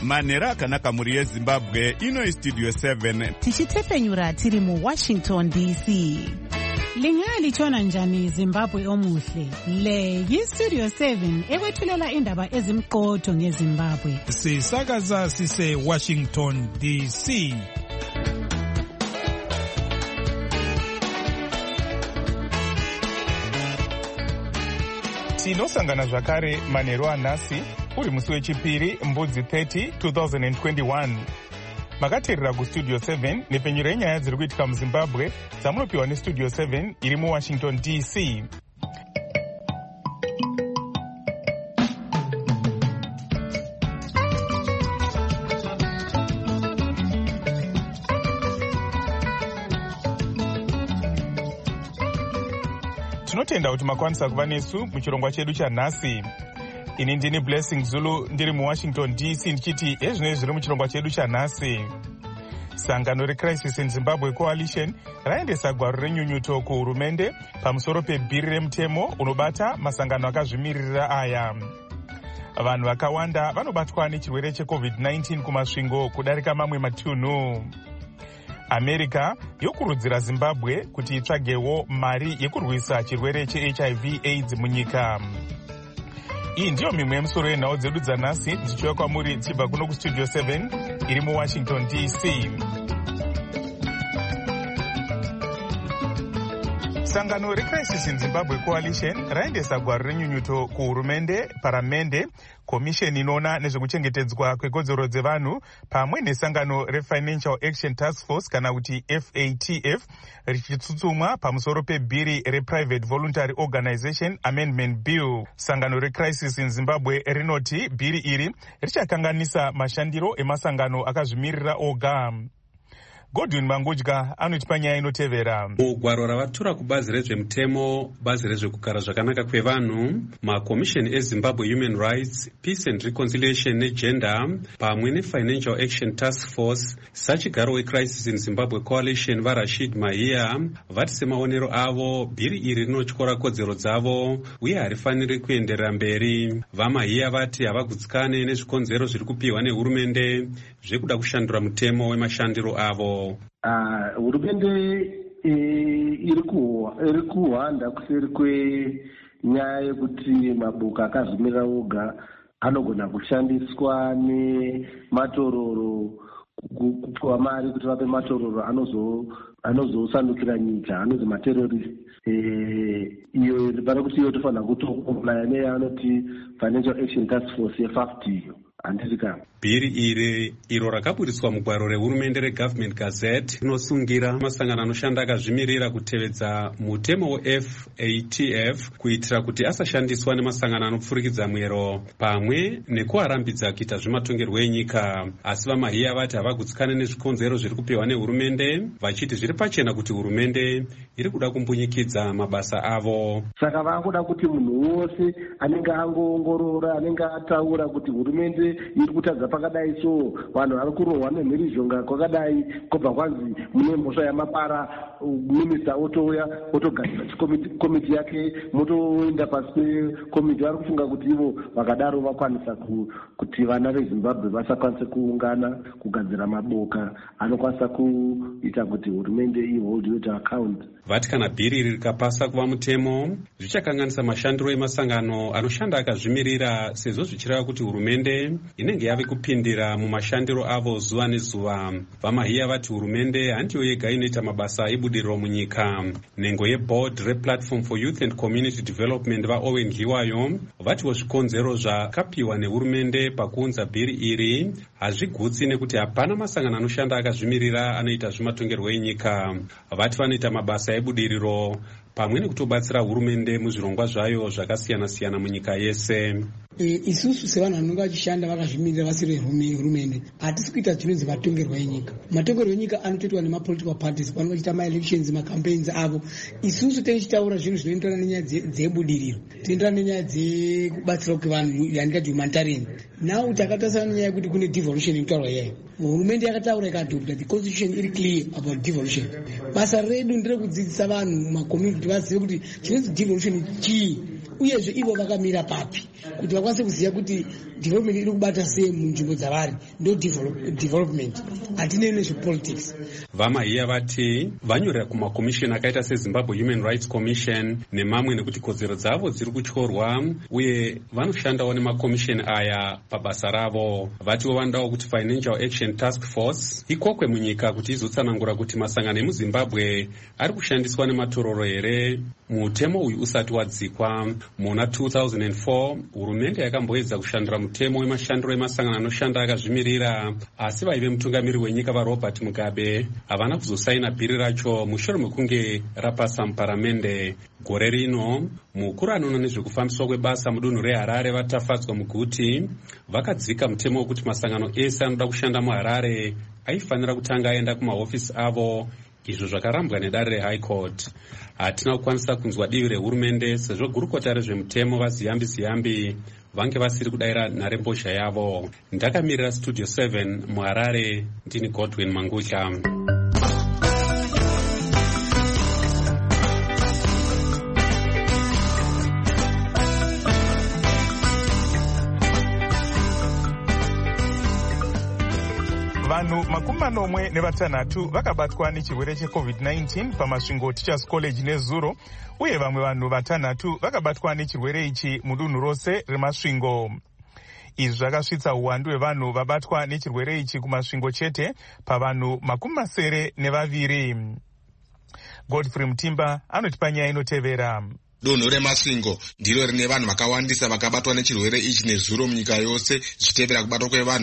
manhero akanaka mhuri yezimbabwe. Ino Studio 7 tichitefenyura tiri mu Washington DC. Lingalitshona njani Zimbabwe omuhle? Le yi-Studio 7 ekwethulela indaba ezimqotho ngeZimbabwe. Sisakaza sise Washington DC. Tinosangana zvakare manheru anhasi uri musi wechipiri mbudzi 30 2021. Makateerera kustudio 7 nepfenyuro yenyaya dziri kuitika muzimbabwe dzamunopiwa nestudio 7 iri muwashington DC. Tinotenda kuti makwanisa kuva nesu muchirongwa chedu chanhasi. Ini ndini Blessing Zulu ndiri muWashington DC ndichiti ezvinezvi zviri muchirongwa chedu chanhasi. Sangano reCrisis in Zimbabwe Coalition raendesa gwaro renyunyuto kuhurumende pamusoro pebhiri remutemo unobata masangano akazvimirira aya. Vanhu vakawanda vanobatwa nechirwere cheCovid-19 kumasvingo kudarika mamwe matunhu. America yokurudzira Zimbabwe kuti itsvagewo mari yekurwisa chirwere cheHIV/AIDS munyika. Iyi ndiyo mimwe yemusoro yenhau dzedu dzanhasi dzichiuya kwamuri dzichibva kuno kustudio 7 iri muWashington DC. Sangano reCrisis in Zimbabwe Coalition raendesa gwaro renyunyuto kuhurumende, paramende, komisheni inoona nezvekuchengetedzwa kwekodzero dzevanhu pamwe nesangano reFinancial Action Task Force kana kuti FATF richitsutsumwa pamusoro pebhiri rePrivate Voluntary Organization Amendment Bill. Sangano reCrisis in Zimbabwe rinoti bhiri iri richakanganisa mashandiro emasangano akazvimirira oga. Godwin Mangudya anotipa nyaya inotevera. Mugwaro ravatura kubazi rezvemutemo, bazi rezvekugara zvakanaka kwevanhu, makomisheni eZimbabwe Human Rights, Peace and Reconciliation neGender, pamwe neFinancial Action Task Force, sachigaro weCrisis in Zimbabwe Coalition vaRashid Mahia vati semaonero avo bhiri iri rinotyora kodzero dzavo uye harifaniri kuenderera mberi. VaMahia vati havagutsikane nezvikonzero zviri kupiwa nehurumende zvekuda kushandura mutemo wemashandiro avo. Hurumende iri kuhwanda kuseri kwenyaya yekuti maboka akazvimirira oga anogona kushandiswa nematororo kupiwa mari kuti vape matororo anozosandukira nyika, anozi materrorist. Iyo pane kuti iyo tofanira kutokomplaya neyaanoti Financial Action Task Force ye-FAFT. Bhiri iri iro rakaburiswa mugwaro rehurumende reGovernment Gazette rinosungira masangano anoshanda akazvimirira kutevedza mutemo weFATF kuitira kuti asashandiswa nemasangano anopfurikidza mwero pamwe nekuarambidza kuita zvematongerwo enyika. Asi VaMahia vati havagutsikane nezvikonzero zviri kupiwa nehurumende vachiti zviri pachena kuti hurumende iri kuda kumbunyikidza mabasa avo. Saka vakuda kuti munhu wose anenge angoongorora, anenge ataura kuti hurumende iri kutadza pakadai, so vanhu vari kurohwa nemhirizhonga kwakadai, kobva kwanzi mune mhosva yamapara, minista otouya otogadzira komiti yake, motoenda pasi pekomiti. Vari kufunga kuti ivo vakadaro vakwanisa kuti vana veZimbabwe vasakwanise kuungana kugadzira maboka anokwanisa kuita kuti hurumende ihold to account. Vati kana bhiri iri rikapasa kuva mutemo zvichakanganisa mashandiro emasangano anoshanda akazvimirira, sezvo zvichireva kuti hurumende inenge yave kupindira mumashandiro avo zuva nezuva. VaMahia vati hurumende handiyo yega inoita mabasa ebudiriro munyika. Nhengo yeboard rePlatform for Youth and Community Development vaOwen Hiwayo vatiwo zvikonzero zvakapiwa nehurumende pakuunza bhiri iri hazvigutsi nekuti hapana masangano anoshanda akazvimirira anoita zvematongerwo enyika. Vati vanoita mabasa ebudiriro pamwe nekutobatsira hurumende muzvirongwa zvayo zvakasiyana-siyana munyika yese. Isusu sevanhu vanenge vachishanda vakazvimirira vasiri hurumende hatisi kuita zvinonzi matongerwo enyika. Matongerwo enyika anotoitwa nemapolitical parties vanenge vachiita maelections, macampaigns avo. Isusu tichitaura zvinhu zvinoenderana nenyaya dzebudiriro, tinoenderana nenyaya dzekubatsira kwevanhu yatingati humanitarian. Now takatasana nenyaya yekuti kune devolution inotaurwa iyayo. Hurumende yakataura ikadhopta the constitution iri clear about devolution. Basa redu nderekudzidzisa vanhu makommunity vazive kuti chinonzi devolution chii uyezve ivo vakamira papi kuti vakwanise vakwanise kuziva kuti development iri kubata sei munzvimbo dzavari, ndo development, hatinei nezvepolitics. Vamaiya vati vanyorera kumakomisheni akaita seZimbabwe Human Rights Commission nemamwe nekuti kodzero dzavo dziri kutyorwa uye vanoshandawo nemakomisheni aya pabasa ravo. Vatiwo vanodawo kuti Financial Action Task Force ikokwe munyika kuti izotsanangura kuti masangano emuZimbabwe ari kushandiswa nematororo here mutemo uyu usati wadzikwa. Muna 2004 hurumende yakamboedza kushandura mutemo wemashandiro emasangano anoshanda akazvimirira, asi vaive mutungamiri wenyika vaRobert Mugabe havana kuzosaina bhiri racho mushure mekunge rapasa muparamende. Gore rino mukuru anoona nezvekufambiswa kwebasa mudunhu reHarare vatafadzwa muguti vakadzika mutemo wekuti masangano ese anoda kushanda muHarare aifanira kutanga aenda kumahofisi avo, izvo zvakarambwa nedare reHigh Court. Hatina kukwanisa kunzwa divi rehurumende sezvo gurukota rezvemutemo vaZiyambi vange vasiri kudayira nharembozha yavo. Ndakamirira Studio 7 muHarare, ndini Godwin Mangutya. Vanhu 46 vakabatwa nechirwere cheCovid-19 pamasvingo Teachers College neZuro, uye vamwe vanhu 6 vakabatwa nechirwere ichi mudunhu rose remasvingo. Izvi zvakasvitsa uwandu hwevanhu vabatwa nechirwere ichi kumasvingo chete pavanhu 72. Godfrey Mutimba anotipa nyaya inotevera. Dunhu remasvingo ndiro rine vanhu vakawandisa vakabatwa nechirwere ichi neZuro munyika yose, zvichitevera kubatwa kwevanhu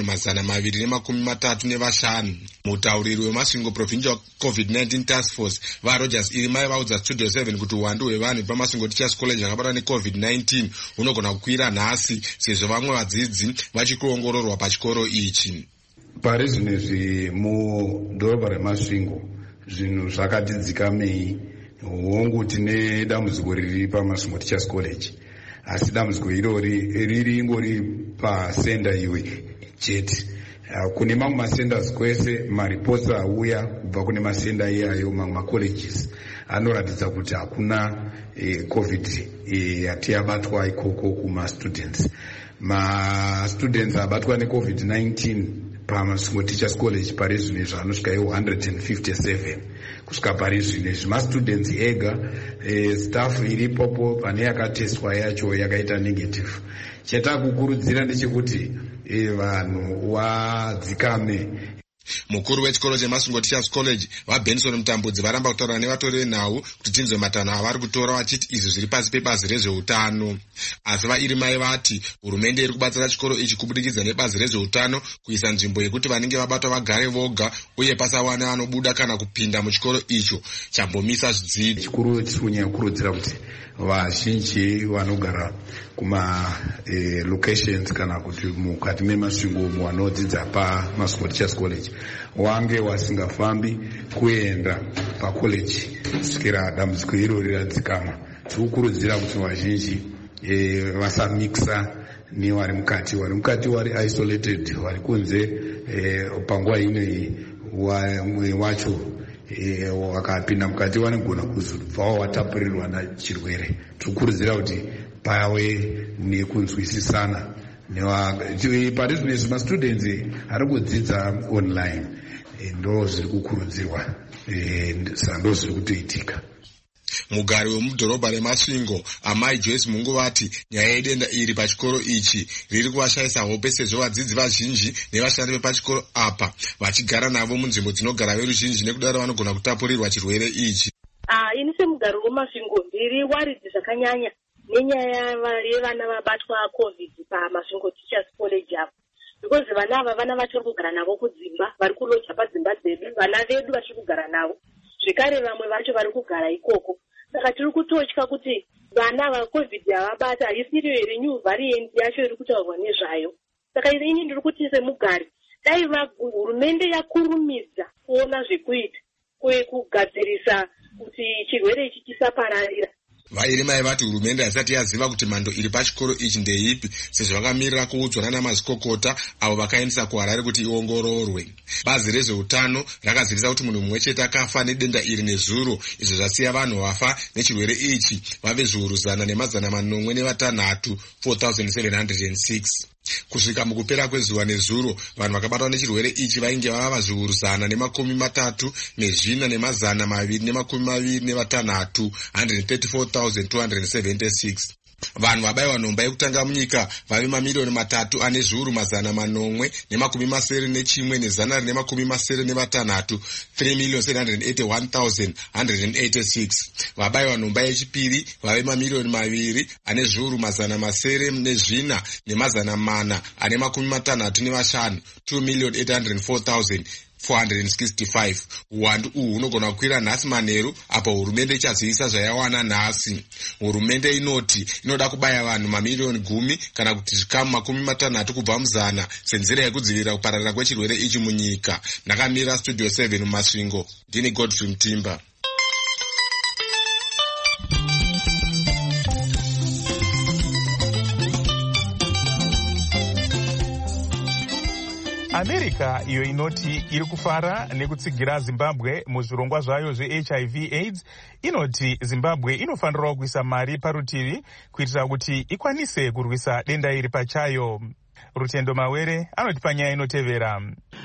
235. Mutauriri wemasvingo Provincial COVID-19 Task Force vaRogers Irimai vaudza Studio 7 kuti uwandu hwevanhu pamasvingo Teachers College vakabatwa neCovid-19 hunogona kukwira nhasi sezvo vamwe vadzidzi vachikuongororwa pachikoro ichi. Pari zvinezvi mudhorobha remasvingo zvinhu zvakati dzikamei. Hongu tine dambudziko riri pamasvingo Teachers College, asi dambudziko irori riri ingori pasenda iwe chete. Kune mamwe masenders kwese maripotsi auya kubva kune masenda iyayo, mamwe macolleges anoratidza kuti hakuna covid yati yabatwa ikoko kumastudents. Mastudents abatwa neCovid-19 pamasvingo Teachers College pari zvino zvanosvika 157 kusvika pari zvino mastudents ega. Staff iripopo pane yakatestwa yacho yakaita negative. Chatakukurudzira ndechekuti vanhu vadzikame. Mukuru wechikoro chemasvingo Teachers College vaBenson Mutambudzi varamba kutaura nevatori venhau kuti tinzwe matanho avari kutora vachiti izvi zviri pasi pebazi rezveutano. Asi vaIrimai vati hurumende iri kubatsira chikoro ichi kubudikidza nebazi rezveutano kuisa nzvimbo yekuti vanenge vabatwa vagare voga uye pasawane vanobuda kana kupinda muchikoro icho chambomisa zvidzidzo. Chikuru chikunyanya kukurudzira kuti vazhinji vanogara kuma locations kana kuti mukati memasvingo vanodzidza pamasvingo Teachers College wange wasingafambi kuenda pacollege kusvikira dambudziko irori radzikama. Tikukurudzira kuti vazhinji vasamixa nevari mukati. Vari mukati vari isolated, vari kunze panguva inoyi mwe wacho wakapinda mukati vanogona kuzobvawo watapurirwa nachirwere. Tikukurudzira kuti pave nekunzwisisana. Pari zvino mastudents ari kudzidza online, ndo zviri kukurudzirwa, ndo zviri kutoitika. Mugari wemudhorobha remasvingo Amai Joyce Mungu vati nyaya yedenda iri pachikoro ichi riri kuvashayisa hope sezvo vadzidzi vazhinji nevashandi vepachikoro apa vachigara navo munzvimbo dzinogara veruzhinji nekudaro vanogona kutapurirwa chirwere ichi. Ini semugari wemasvingo ndiri waridzi zvakanyanya nenyaya yevana vabatwa COVID pamasvingo Teachers College apo, because vana ava vana vatori kugara navo kudzimba, vari kuloja padzimba dzedu, vana vedu vachiri kugara navo, zvekare vamwe vacho vari kugara ikoko. Saka tiri kutotya kuti vana vaCovid yavabata haisiriyo here new variant yacho iri kutaurwa nezvayo. Saka ini ndiri kuti semugari dai hurumende yakurumidza kuona zvekuita kugadzirisa kuti chirwere ichi chisapararira, Vairima vati hurumende haisati yaziva kuti mhando iri pachikoro ichi ndeipi, sezvo vakamirira kuudzwa nana mazvikokota avo vakaendesa kuHarare kuti iongororwe. Bazi rezveutano rakazivisa kuti munhu mumwe chete akafa nedenda iri nezuro, izvo zvasiya vanhu vafa nechirwere ichi vave zviuru 196, 4,706. Kusvika mukupera kwezuva nezuro, vanhu vakabatwa nechirwere ichi vainge vava zviuru 134, 226, 134,276. Vanhu vabayiwa nhomba yekutanga munyika vave mamiliyoni 3,971,186, 3,781,186. Vabayiwa nhomba yechipiri vave mamiliyoni 2,404,465, 2,804,465. Uwandu uhu hunogona kukwira nhasi manheru apo hurumende ichazivisa zvayawana nhasi. Hurumende inoti inoda kubaya vanhu mamiliyoni 10 kana kuti zvikamu 60 kubva muzana senzira yekudzivirira kupararira kwechirwere ichi munyika. Ndakamira Studio 7 muMasvingo. Ndini Godfrey Mtimba. America iyo inoti iri kufara nekutsigira Zimbabwe muzvirongwa zvayo zveHIV AIDS inoti Zimbabwe inofanirawo kuisa mari parutivi kuitira kuti ikwanise kurwisa denda iri pachayo. Rutendo Mawere anoti panyaya inotevera.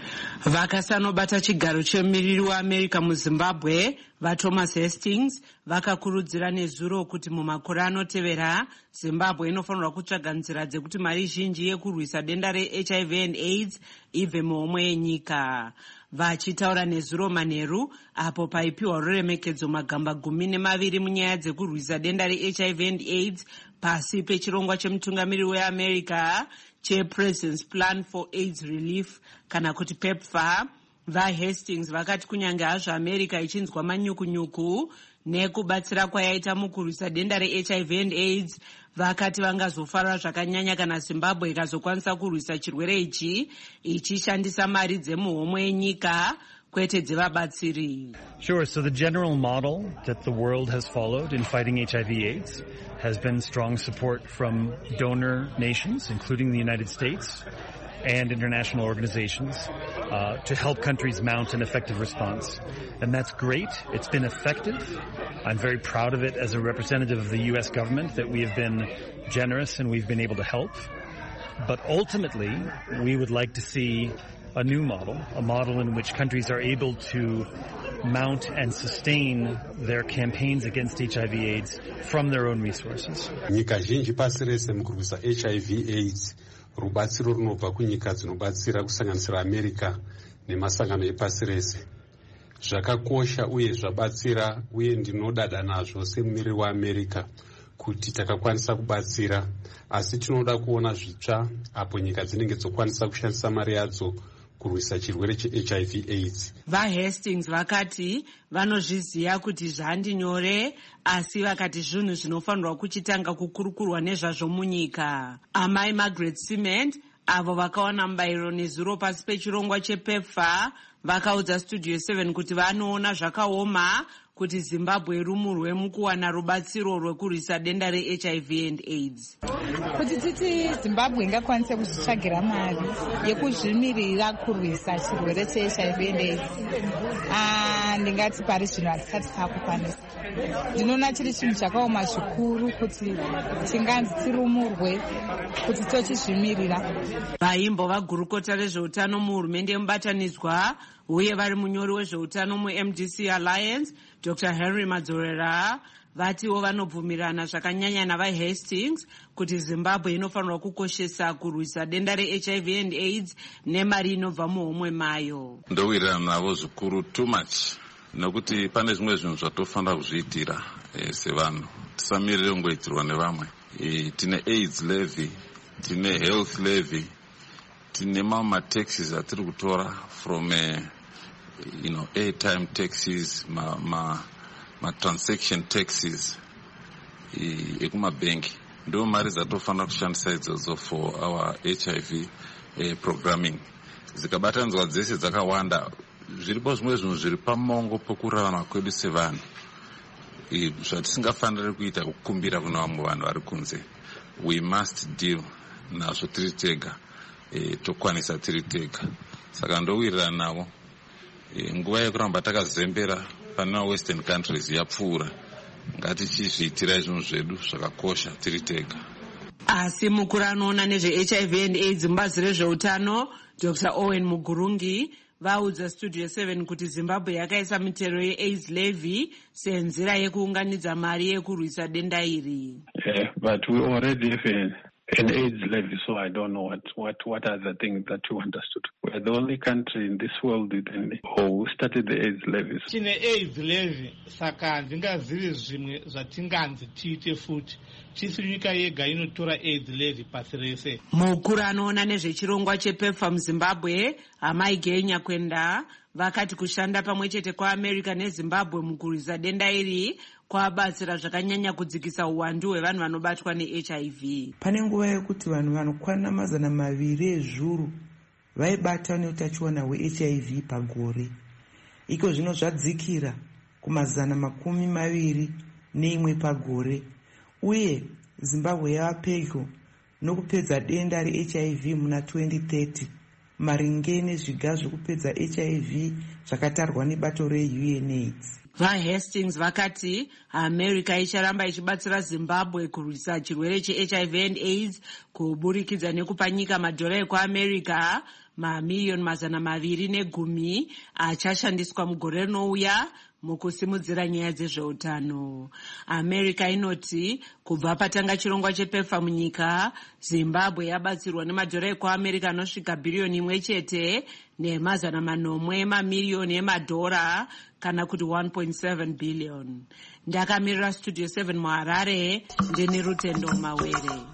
Vakasanobata chigaro chemumiriri weAmerica muZimbabwe vaThomas Hastings vakakurudzira nezuro kuti mumakore anotevera Zimbabwe inofanirwa kutsvaga nzira dzekuti mari zhinji yekurwisa denda reHIV and AIDS ibve muhomwe yenyika. Vachitaura nezuro manheru apo paipiwa ruremekedzo magamba 12 munyaya dzekurwisa denda reHIV and AIDS pasi pechirongwa chemutungamiriri weAmerica chePresident's Plan for AIDS Relief kana kuti PEPFAR. VaHastings vakati kunyange hazvo America ichinzwa manyukunyuku nekubatsira kwayaita mukurwisa denda reHIV and AIDS, vakati vangazofara zvakanyanya kana Zimbabwe ikazokwanisa kurwisa chirwere ichi ichishandisa mari dzemuhomwe yenyika kwete dzevabatsiri. Sure, so the general model that the world has followed in fighting HIV/AIDS has been strong support from donor nations, including the United States and international organizations, to help countries mount an effective response. And that's great. It's been effective. I'm very proud of it as a representative of the US government that we have been generous and we've been able to help. But ultimately, we would like to see a new model, a model in which countries are able to mount and sustain their campaigns against HIV/AIDS from their own resources. Nyika zhinji pasi rese mukurwisa HIV/AIDS rubatsiro runobva kunyika dzinobatsira kusanganisira America nemasangano epasi rese. Zvakakosha uye zvabatsira uye ndinodada nazvo semumiriri weAmerica kuti takakwanisa kubatsira, asi tinoda kuona zvitsva apo nyika dzinenge dzokwanisa kushandisa mari yadzo kurwisa chirwere cheHIV/AIDS. VaHastings vakati vanozviziva kuti zvandi nyore, asi vakati zvinhu zvinofanirwa kuchitanga kukurukurwa nezvazvo munyika. Amai Margaret Cement avo vakawana mubayiro nezuro pasi pechirongwa chePEPFAR vakaudza Studio 7 kuti vanoona zvakaoma kuti Zimbabwe rumurwe mukuwana rubatsiro rwekurwisa denda reHIV and AIDS. Kuti titi Zimbabwe ingakwanise kuzvitsvagira mari yekuzvimirira kurwisa chirwere cheHIV and AIDS, ndingati pari zvino hatisati takukwanisa. Ndinoona chiri chinhu chakaoma zvikuru kuti tinganzi tirumurwe kuti tochizvimirira. Vaimbova gurukota rezveutano muhurumende yemubatanidzwa uye vari munyori wezveutano muMDC Alliance Dr. Henry Madzorera vatiwo vanobvumirana zvakanyanya navaHastings kuti Zimbabwe inofanirwa kukoshesa kurwisa denda reHIV and AIDS nemari inobva muhomwe mayo. Ndowirirana navo zvikuru too much, nokuti pane zvimwe zvinhu zvatofanira kuzviitira sevanhu, tisamirire kungoitirwa nevamwe. Tine AIDS levy, tine health levy, tine mataxes atiri kutora from airtime taxes, transaction taxes ekumabanki. Ndo mari dzatofanira kushandisa idzodzo for our HIV programming. Zikabatanzwa dzese dzakawanda, zviripo zvimwe zvinhu zviri pamongo pokurarama kwedu sevanhu. zvatisingafaniri kuita kukumbira kuna vamwe vanhu vari kunze. We must deal nazvo tiri tega, tokwanisa tiri tega. Saka ndowirirana navo. Nguva yekuramba takazembera pane western countries yapfuura. Ngatichizviitira zvinhu zvedu zvakakosha tiri tega. Asi mukuru anoona nezveHIV and AIDS mubazi rezveutano Dr. Owen Mugurungi vaudza Studio 7 kuti Zimbabwe yakaisa mitero yeAIDS levy senzira yekuunganidza mari yekurwisa denda iri. But we already have an AIDS levy, so I don't know what are the things that you want us to do. We're the only country in this world who started the AIDS levy. Tine AIDS levy, saka ndingazivi zvimwe zvatinganzi tiite futi. Chisi nyika yega inotora AIDS levy pasi rese. Mukuru anoona nezvechirongwa chePEPFAR muZimbabwe, Amai Genya Kwenda, vakati kushanda pamwe chete kwaAmerica neZimbabwe mukurwisa denda iri kwabatsira zvakanyanya kudzikisa uwandu hwevanhu vanobatwa neHIV. Pane nguva yekuti vanhu vanokwana 200 ezviuru vaibata neutachiona hweHIV pagore. Iko zvino zvadzikira ku221 pagore. Uye Zimbabwe yava pedyo nokupedza denda reHIV muna 2030 maringe nezviga zvokupedza HIV zvakatarwa nebato reUNAIDS. VaHastings vakati America icharamba ichibatsira Zimbabwe kurwisa chirwere cheHIV and AIDS kuburikidza nekupa nyika madhora ekuAmerica mamiliyoni 210 achashandiswa mugore rinouya mukusimudzira nyaya dzezveutano. America inoti kubva patanga chirongwa chePEPFAR munyika, Zimbabwe yabatsirwa nemadhora ekuAmerica anosvika billion 1 chete ne800 miliyoni emadhora kana kuti 1.7 billion. Ndakamirira Studio 7 muHarare, ndini Rutendo Mawere.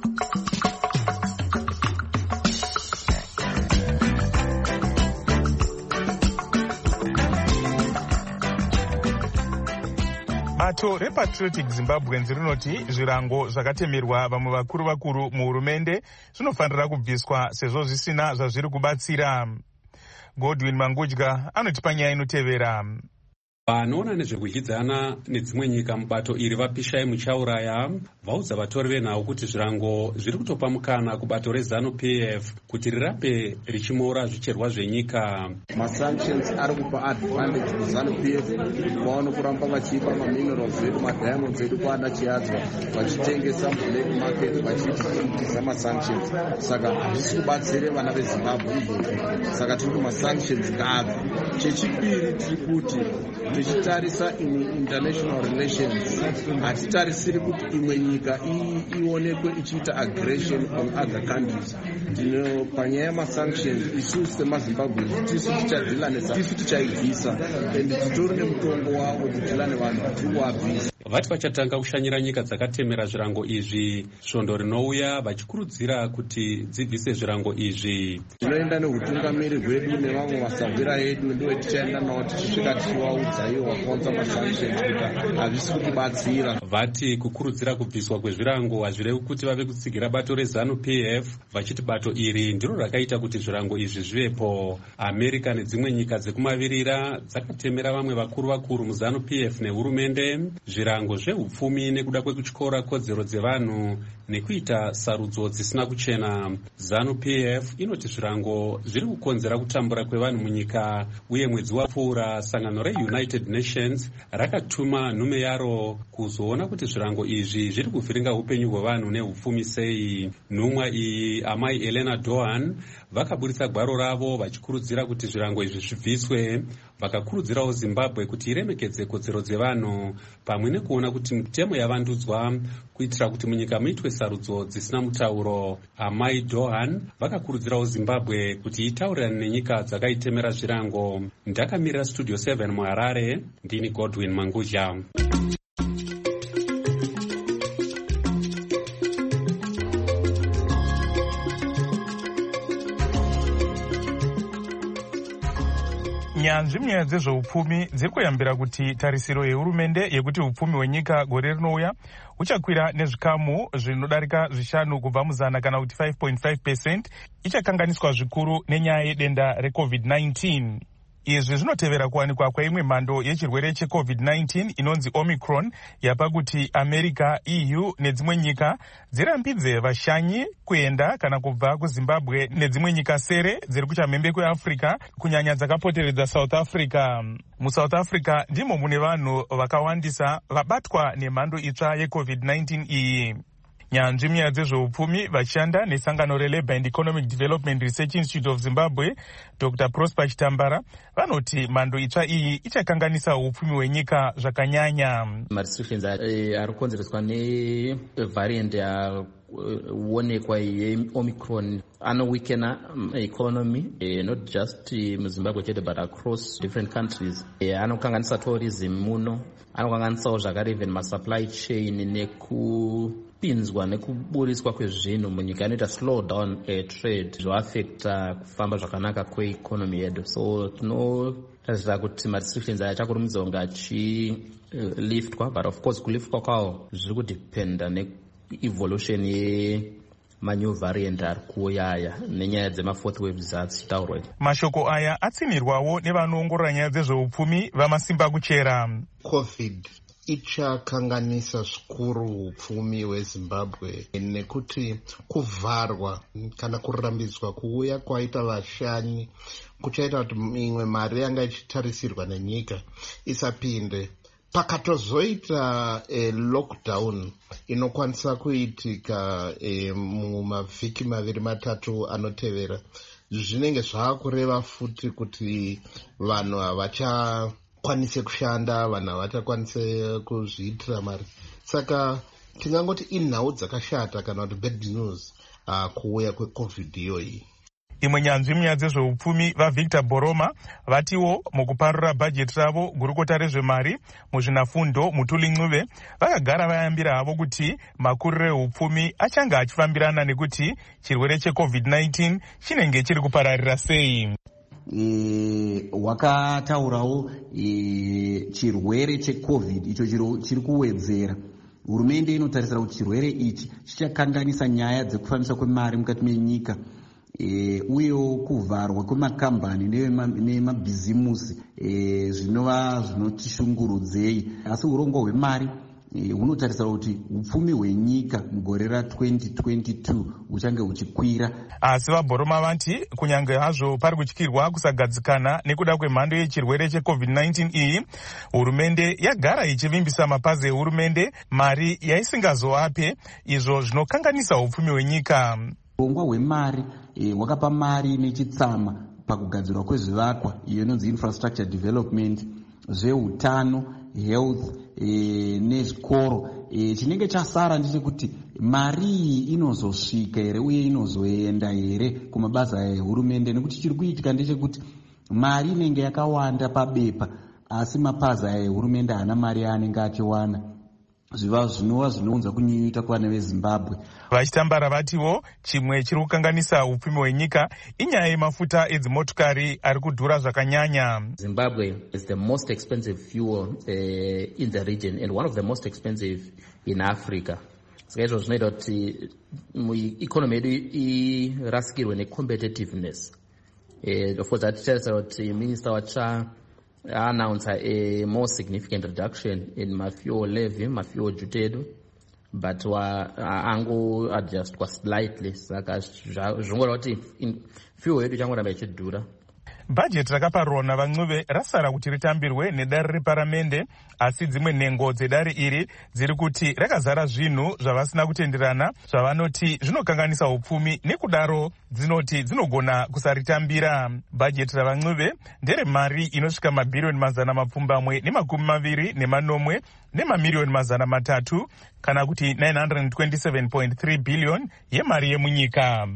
Bato rePatriotic Zimbabweans rinoti zvirango zvakatemerwa vamwe vakuru muhurumende zvinofanira kubviswa sezvo zvisina zvazviri kubatsira. Godwin Mangudya anotipa nyaya inotevera. Vanoona nezvekudyidzana nedzimwe nyika mubato iri vaPishai Muchauraya vaudza vatori venhau kuti zvirango zviri kutopa mukana kubato reZANU-PF kuti rirape richimora zvicherwa zvenyika. Masanctions ari kupa advantage kuZANU-PF vaone kuramba vachipa maminerals edu madiamonds edu kwaana chiadzwa vachitengesa black market vachiitisa masanctions. Saka hazvisi kubatsire vana veZimbabwe izvozvo. Saka tiri kuti masanctions ngaabve. Chechipiri tiri kuti tichitarisa international relations hatitarisiri kuti imwe nyika ionekwe ichiita aggression on other countries. Panyaya yamasanctions isusu semaZimbabwe tisu tichadhila tisu tichaibvisa and titori nemutongo wavo kudhila nevanhu vatiri kuabvisa. Vati vachatanga kushanyira nyika dzakatemera zvirango izvi svondo rinouya vachikurudzira kuti dzibvise zvirango izvi. Tinoenda neutungamiri hwedu nevamwe vasabvira edu ndiwe tichaenda navo tichisvika tichivaudza ivo vakaunza masanctions kuti hazvisi kutibatsira. Vati kukurudzira kubviswa kwezvirango hazvirevi kuti vave kutsigira bato reZANU-PF vachiti bato iri ndiro rakaita kuti zvirango izvi zvivepo. America nedzimwe nyika dzekumavirira dzakatemera vamwe vakuru muZANU-PF nehurumende zvirango zvehupfumi nekuda kwekutyora kodzero dzevanhu nekuita sarudzo dzisina kuchena. ZANU-PF inoti zvirango zviri kukonzera kutambura kwevanhu munyika uye mwedzi wapfuura sangano reUnited Nations rakatuma nhume yaro kuzoona kuti zvirango izvi zviri kuvhiringa upenyu hwevanhu nehupfumi sei. Nhumwa iyi Amai Elena Dohan vakaburitsa gwaro ravo vachikurudzira kuti zvirango izvi zvibviswe. Vakakurudzirawo Zimbabwe kuti iremekedze kodzero dzevanhu pamwe nekuona kuti mitemo yavandudzwa kuitira kuti munyika muitwe sarudzo dzisina mutauro. Amai Dohan vakakurudzirawo Zimbabwe kuti itaurirane nenyika dzakaitemera zvirango. Ndakamirira Studio 7 muHarare, ndini Godwin Mangudya. Nyanzvi munyaya dzezveupfumi dziri kuyambira kuti tarisiro yehurumende yekuti upfumi hwenyika gore rinouya uchakwira nezvikamu zvinodarika 5 kubva muzana kana kuti 5.5% ichakanganiswa zvikuru nenyaya yedenda reCovid-19. Izvi zvinotevera kuwanikwa kwaimwe mhando yechirwere cheCovid-19 inonzi Omicron yapa kuti America, EU nedzimwe nyika dzirambidze vashanyi kuenda kana kubva kuZimbabwe nedzimwe nyika sere dziri kuchamhembe kweAfrica, kunyanya dzakapoteredza South Africa. MuSouth Africa ndimo mune vanhu vakawandisa vabatwa nemhando itsva yeCovid-19 iyi. Nyanzvi munyaya dzezveupfumi vachishanda nesangano reLabour and Economic Development Research Institute of Zimbabwe, Dr. Prosper Chitambara, vanoti mhando itsva iyi ichakanganisa upfumi hwenyika zvakanyanya. Restrictions ari kukonzereswa nevariant yaonekwa yeOmicron anowikena economy, not just muZimbabwe chete but across different countries. Anokanganisa tourism muno, anokanganisawo zvakare even masupply chain nekupinzwa nekuburiswa kwezvinhu munyika, anoita slow down trade, zvoaffecta kufamba zvakanaka kweeconomy yedu. So tinotarisira kuti marestrictions aya achakurumidza kunge achiliftwa, but of course kuliftwa kwawo zviri kudependa neevolution yemaneu variant ari kuuyaya nenyaya dzemafourth waves adzichitaurwa. Mashoko aya atsinirwawo nevanoongorora nyaya dzezveupfumi vamasimba kuchera. COVID ichakanganisa zvikuru upfumi hweZimbabwe nekuti kuvharwa kana kurambidzwa kuuya kwaita vashanyi kuchaita kuti imwe mari yanga ichitarisirwa nenyika isapinde. Pakatozoita lockdown inokwanisa kuitika mumavhiki maviri matatu anotevera, zvinenge zvaakureva futi kuti vanhu havachakwanise kushanda, vanhu havachakwanise kuzviitira mari. Saka tingangoti inhau dzakashata kana kuti bad news kuuya kweCovid iyoyi. Imwe nyanzvi munyaya dzezveupfumi vaVictor Boroma vatiwo mukuparura bhajeti ravo gurukota rezvemari muzvinafundo Mutuli Ncube vakagara vayambira havo kuti makuriro eupfumi achanga achifambirana nekuti chirwere cheCovid-19 chinenge chiri kupararira sei. Wakataurawo chirwere cheCovid icho chiri kuwedzera. Hurumende inotarisira kuti chirwere ichi chichakanganisa nyaya dzekufambisa kwemari mukati menyika. Uyewo kuvharwa kwemakambani nemabhizimusi zvinova zvinotishungurudzei, asi urongwa hwemari hunotarisira kuti upfumi hwenyika mugore ra2022 uchange huchikwira. Asi vaBoroma vati kunyange hazvo pari kutyirwa kusagadzikana nekuda kwemhando yechirwere cheCovid-19 iyi, hurumende yagara ichivimbisa mapazi ehurumende mari yaisingazovape, izvo zvinokanganisa upfumi hwenyika. Urongwa hwemari hwakapa mari nechitsama pakugadzirwa kwezvivakwa, iyo inonzi infrastructure development, zveutano, health nezvikoro. Chinenge chasara ndechekuti mari iyi inozosvika here uye inozoenda here kumabasa ehurumende, nekuti chiri kuitika ndechekuti mari inenge yakawanda pabepa asi mapazi ehurumende haana mari yaanenge achiwana. Zvinova zvinounza kunyunyuta kuvana veZimbabwe. Vachitambara vatiwo chimwe chiri kukanganisa upfumi hwenyika inyaya yemafuta edzimotokari ari kudhura zvakanyanya. Zimbabwe is the most expensive fuel in the region and one of the most expensive in Africa. Saka izvo zvinoita kuti economy yedu irasikirwe necompetitiveness. Of course aticharisira kuti minister watsva announce a more significant reduction in mafuel levy, mafuel duty, but ango adjust slightly. Saka zvongora kuti fuel yedu changoramba ichidhura. Bhajeti rakaparurwa navaNcube rasara kuti ritambirwe nedare reparamende, asi dzimwe nhengo dzedare iri dziri kuti rakazara zvinhu zvavasina kutenderana zvavanoti zvinokanganisa upfumi, nekudaro dzinoti dzinogona kusaritambira. Bhajeti ravaNcube nderemari inosvika mabhiriyoni 224 nemamiliyoni 300 kana kuti 927.3 billion yemari yemunyika.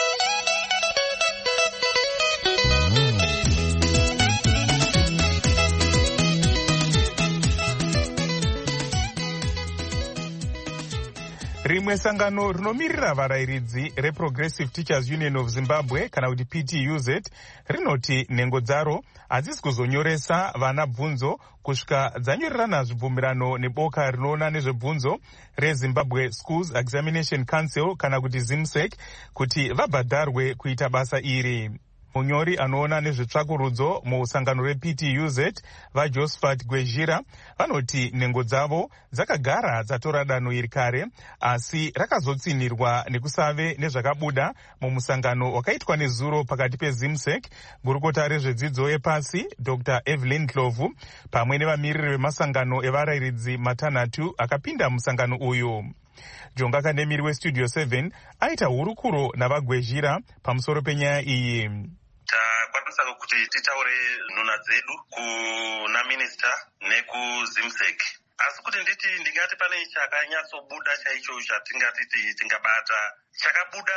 Rimwe sangano rinomirira varayiridzi reProgressive Teachers Union of Zimbabwe kana kuti PTUZ rinoti nhengo dzaro hadzisi kuzonyoresa vana bvunzo kusvika dzanyorerana zvibvumirano neboka rinoona nezvebvunzo reZimbabwe Schools Examination Council kana kuti ZIMSEC kuti vabhadharwe kuita basa iri. munyori anoona nezvetsvakurudzo musangano reptuz vaJosephat Gwezhira vanoti nhengo dzavo dzakagara dzatora danho iri kare, asi rakazotsinirwa nekusave nezvakabuda mumusangano wakaitwa nezuro pakati peZimsek, gurukota rezvedzidzo yepasi Dr. Evelyn Ndlovu pamwe nevamiriri vemasangano evarayiridzi matanhatu akapinda musangano uyu. Jonga Kandemiri weStudio 7 aita hurukuro navaGwezhira pamusoro penyaya iyi. Takwanisa kuti titaure nhuna dzedu kuna minista nekuzimsek, asi kuti ndingati pane chakanyatsobuda chaicho chatingati tingabata. Chakabuda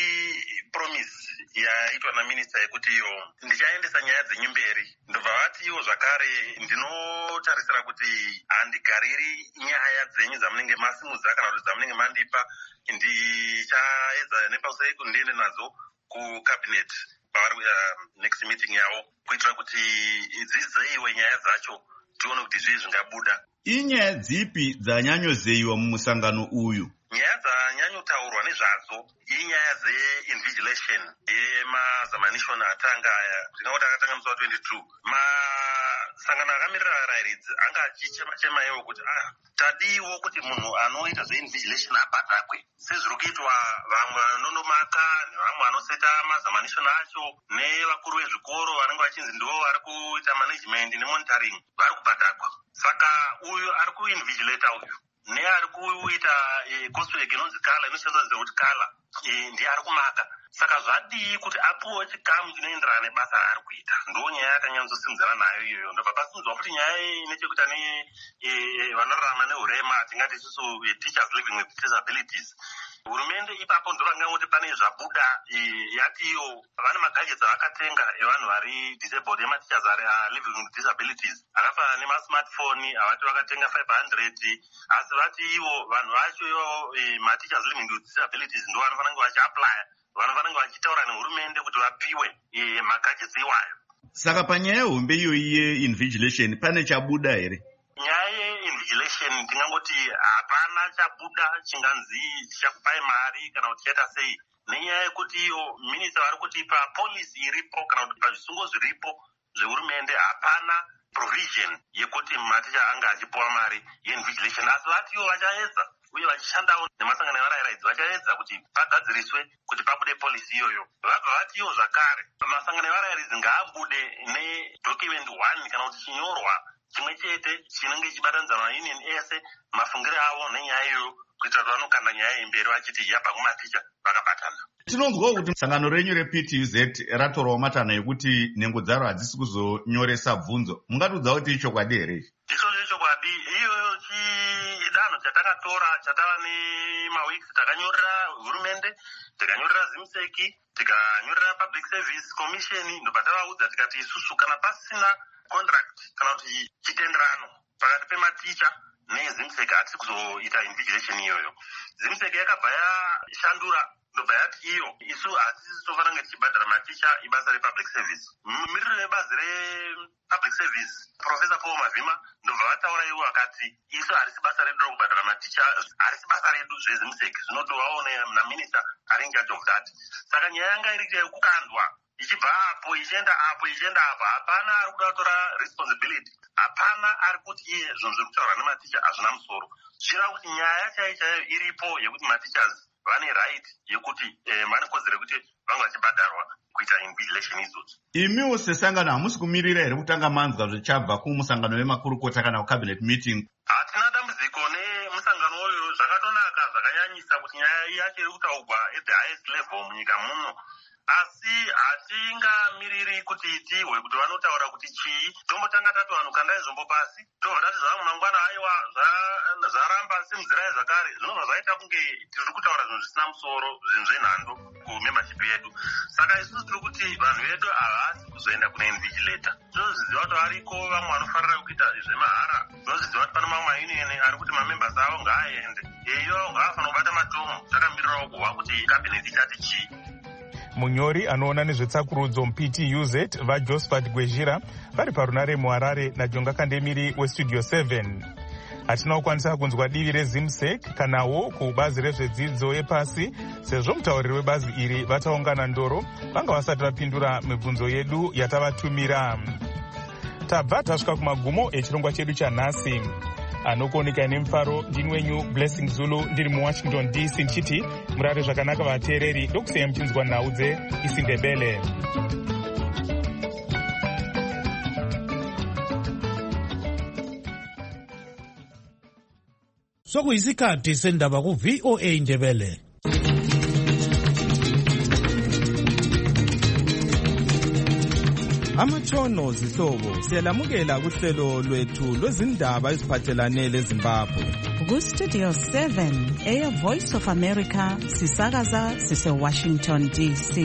promise yaitwa naminista yekuti iyo ndichaendesa nyaya dzenyu mberi. Ndobva vati iwo zvakare ndinotarisira kuti handigariri nyaya dzenyu dzamunenge masimudza kana kuti dzamunenge mandipa, ndichaedza nepamusoro kuti ndiende nadzo kucabinet pavari next meeting yavo kuitira kuti dzizeyiwe nyaya dzacho tione kuti zvii zvingabuda. Inyaya dzipi dzanyanyozeyiwa mumusangano uyu? Nyaya dzanyanyotaurwa nezvadzo inyaya dze-invigilation yemazamanishoni atanga aya ndingakuti akatanga musi wa22. Masangano akamirira varayiridzi anga achichema iwo kuti tadiwo kuti munhu anoita zve-invigilation abatakwe, sezviri kuitwa vamwe vanonomaka nevamwe vanoseta mazamanishoni acho nevakuru vezvikoro vanenge vachinzi ndivo vari kuita management nemonitoring vari kubatakwa. Saka uyu ari kuinvigilata uyu neari kuita coursework inonzi kala, inoshandisa kuti kala ndiye ari kumaka. Saka zvadii kuti apuwe chikamu chinoenderana nebasa raari kuita. Ndo nyaya yakanyatsosimdzana nayo iyoyo. Ndobva pasimdzwa kuti nyaya inechekuita nevanorarama neurema, tingati isusu teachers living with disabilities. Hurumende ipapo ndovanga kuti pane zvabuda yati iyo vane magadgets avakatenga evanhu vari disabled, ema-teachers ari living with disabilities, akafanana nemasmartphone avati vakatenga 500, asi vati ivo vanhu vacho ma-teachers living with disabilities ndo vanofanira kunge vachiaplya, vanofanira kunge vachitaura nehurumende kuti vapiwe magadgets iwayo. Saka panyaya hombe iyoyi ye-invigilation pane chabuda here? Nyaya ye-invigilation ndingangoti hapana chabuda chinganzi chichakupai mari kana kuti chaita sei, nenyaya yekuti iyo minista vari kuti papolisi iripo kana kuti pazvisungo zviripo zvehurumende hapana provision yekuti maticha anga achipuwa mari ye-invigilation, asi vatiwo vachaedza uye vachishandawo nemasangano evarayiridzi vachaedza kuti pagadziriswe kuti pabude polisi iyoyo. Vabva vatiwo zvakare masangano evarayiridzi ngaabude nedocument 1 kana kuti chinyorwa chimwe chete chinenge chichibatanidza maunion ese mafungiro avo nenyaya iyoyo kuitira kuti vanokanda nyaya imberi vachiti yabva kumaticha vakabatana. Tinonzwawo kuti sangano renyu reptuz ratorwawo matanho ekuti nhengo dzaro hadzisi kuzonyoresa bvunzo. Mungatiudza kuti ichokwadi here? Ichocho ichokwadi. Iyoyo chidanho chatakatora chatava nemawiksi takanyorera hurumende, tikanyorera zimseki, tikanyorera public service commission, ndobva tavaudza tikati isusu kana pasina contract kana kuti chitenderano pakati pematicha nezimseki hatisi kuzoita invigilation iyoyo. Zimseki yakabva yashandura ndobva yati iyo isu hatisi tofanira kunge tichibhadhara maticha ibasa republic service. Mumiriri webazi republic service Professor Paul Mavhima ndobva vataura ivo vakati isu harisi basa redu rokubhadhara maticha, harisi basa redu zvezimseki, zvinotovawo naminista ari in charge of that. Saka nyaya yanga iri yekukandwa ichibva apo ichienda apo ichienda apo, hapana ari kuda kutora responsibility, hapana ari kuti iye zvinhu zviri kutaura nematicha hazvina musoro. Zvichireva kuti nyaya chaichayo iripo yekuti matichers vane right yekuti vane kodzero yekuti vange vachibhadharwa kuita invigilation idzodzo. Imiwo sesangano hamusi kumirira here kutanga manzwa zvichabva kumusangano wemakurukota kana kucabinet meeting? Hatina dambudziko nemusangano uyu, zvakatonaka zvakanyanyisa kuti nyaya yacho iri kutaurwa at the highest level munyika muno, asi hatingamiriri kuti tihwe kuti vanotaura kuti chii. Tombotanga tati vanhu kandai zvombo pasi, tobva tati zvava mumangwana aiwa zvaramba semudzirai zvakare, zvinobva zvaita kunge tiri kutaura zvinhu zvisina musoro, zvinhu zvenhando kumembership yedu. Saka isusu tiri kuti vanhu vedu havasi kuzoenda kuna invigilator. Tinozviziva kuti variko vamwe vanofarira kuita zvemahara, tinozviziva kuti pane mamwe maunion ari kuti mamembers avo ngaaende, iyoyo ngaafanira kubata matomo, takamirirawo kuhwa kuti cabinet ichati chii. Munyori anoona nezvetsakurudzo muptuz vaJosephat Gwezhira vari parunare muHarare naJonga Kandemiri weStudio 7. hatina kukwanisa kunzwa divi rezimsec kanawo kubazi rezvedzidzo yepasi, sezvo mutauriri webazi iri vataungana ndoro vanga vasati vapindura mibvunzo yedu yatavatumira. Tabva tasvika kumagumo echirongwa chedu chanhasi. Anokuoneka nemufaro ndini wenyu Blessing Zulu ndiri muWashington DC ndichiti murare zvakanaka vateereri, ndokusiyai muchinzwa nhau dzeIsindebele. Sokuyisikhathi sendaba ku-VOA Indebele. Amatshono zihlobo siyalamukela kuhlelo lwethu lwezindaba eziphathelane leZimbabwe. Ku-Studio 7 Air Voice of America sisakaza sise-Washington DC.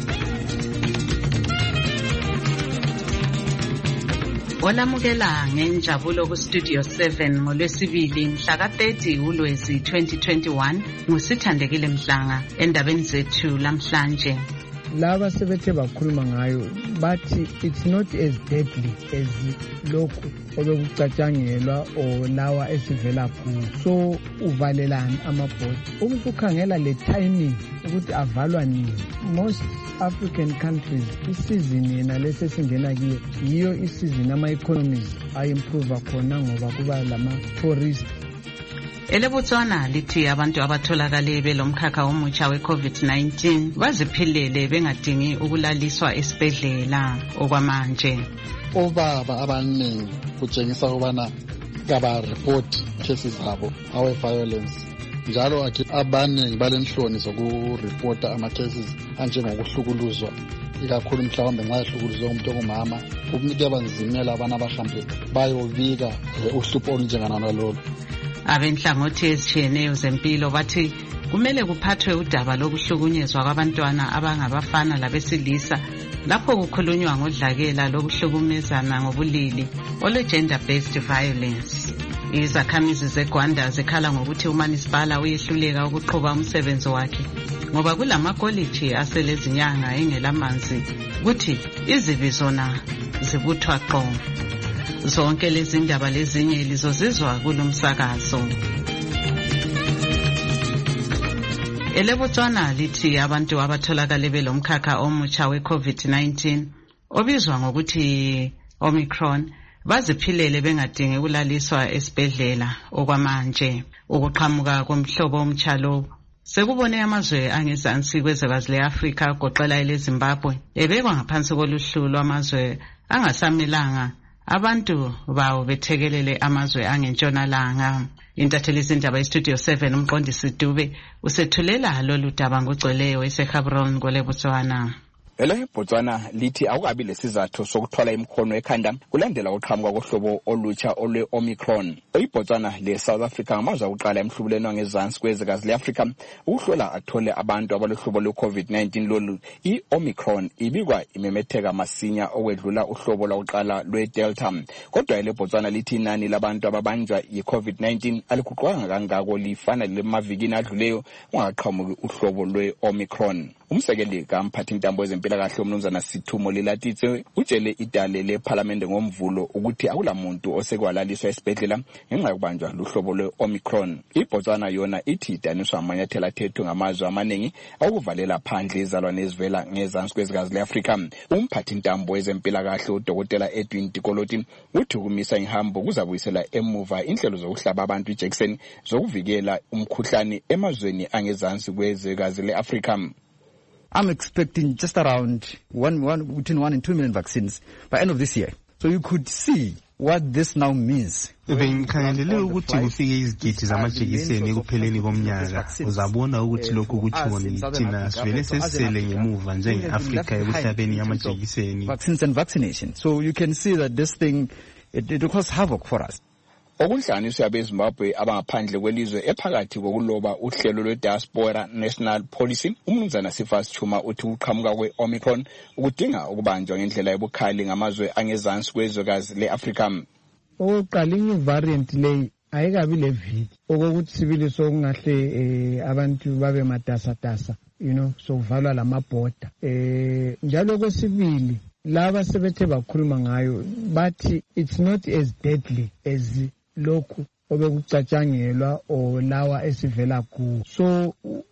Olamukela ngenjabulo ku-Studio 7 ngoLwesibili mhla ka-30 uLwezi 2021 nguSithandekile Mhlanga endabeni zethu lamhlanje. Laba sebethe bakhuluma ngayo bathi it's not as deadly as lokhu obekucatshangelwa o lawa esivela kuwo. So uvalelani amabhodi ukuthi ukhangela le timing ukuthi avalwa nini. Most African countries isizini yena lesesingena kiyo yiyo isizini ama-economies ayimprove khona ngoba kuba lama-tourist. EleBotswana lithi abantu abatholakale belomkhakha omutsha we-COVID-19 baziphilele bengadingi ukulaliswa esibhedlela okwamanje. Obaba abaningi kutshengisa ukubana kabareport cases zabo awe-violence, njalo abaningi balenhloni zokurepota ama-cases anjengokuhlukuluzwa, ikakhulu mhlawumbe nxa ehlukuluzwe umuntu ongumama, kuyabanzimela abana abashambe bayobika uhlupho olunjengana nalolu. Abenhlangothi ezitshiyeneyo zempilo bathi kumele kuphathwe udaba lokuhlukunyezwa kwabantwana abangabafana labesilisa lapho kukhulunywa ngodlakela lokuhlukumezana ngobulili ole-gender based violence. Izakhamizi zeGwanda zikhala ngokuthi umanisipala uyehluleka ukuqhuba umsebenzi wakhe ngoba kulamakoliji aselezinyanga engelamanzi, kuthi izibi zona zibuthwa qo. Zonke lezi ndaba lezinye lizozizwa kulomsakazo. EleBotswana lithi abantu abatholakale belomkhakha omutsha we-COVID-19 obizwa ngokuthi Omicron baziphilele bengadingi ukulaliswa esibhedlela okwamanje. Ukuqhamuka komhlobo omtsha lo sekubone amazwe angezansi kwezwekazi le-Afrika agoqela eleZimbabwe ebekwa ngaphansi koluhlu lwamazwe angasamelanga abantu bawo bethekelele amazwe angentshonalanga. Intatheli zindaba eStudio 7 umqondisi Dube usethulela lolu daba ngogcweleyo eseGaborone kweleBotswana. EleBotswana lithi akukabi lesizathu sokuthwala imkhono ekhanda kulandela ukuqhamuka kohlobo olutsha olwe-Omicron. IBotswana le-South Africa ngamazwe akuqala emhlubulweni wangezansi kwezwekazi le-Afrika ukuhlola athole abantu abalohlobo lwe-COVID-19 lolu. I-Omicron ibikwa imemetheka masinya okwedlula uhlobo lwakuqala lwe-Delta. Kodwa eleBotswana lithi inani labantu ababanjwa yi-COVID-19 aliguqwanga kangako lifana lemavikini adluleyo ungaqhamuki uhlobo lwe-Omicron. Umsekeli kamphathintambo wezempilakahle umnumzana Sithumo Lilatitse utshele idale leParliament ngomvulo ukuthi akulamuntu osekwalaliswa esibhedlela ngenxa yokubanjwa luhlobo lwe-Omicron. IBotswana yona ithi idaniswa amanyathelo athethwe ngamazwe amaningi akuvalela phandle izalwane ezivela ngezansi kwezwekazi le-Afrika. Umphathintambo wezempilakahle uDokotela Edwin Tikoloti uthi ukumisa ihambo kuzabuyisela emuva inhlelo zokuhlaba abantu ijekiseni zokuvikela umkhuhlane emazweni angezansi kwezwekazi le-Afrika. I'm expecting just around between 1 and 2 million vaccines by end of this year. So you could see what this now means. Bengikhangelele ukuthi kufike izigidi zamajekiseni ekupheleni komnyaka. Uzabona ukuthi lokhu kuthini thina sivele sesisele ngemuva njenge-Afrika ekuhlabeni amajekiseni. Vaccines and vaccination. So you can see that this thing it will cause havoc for us. Okunhlanganiswa yabeZimbabwe abangaphandle kwelizwe ephakathi kokuloba uhlelo lwe-Diaspora National Policy, umnumzana Sifas Chuma uthi ukuqhamuka kwe-Omicron ukudinga ukubanjwa ngendlela yobukhali ngamazwe angezansi kwezwekazi le-Afrika. Oqala inye variant leyi ayikabi leviki okokuthi sibili sokungahle abantu babe matasatasa, sokuvalwa lamabhoda. Njalo kwesibili laba sebethe bakhuluma ngayo bathi it's not as deadly as lokhu obekucatshangelwa o lawa esivela kuwo. So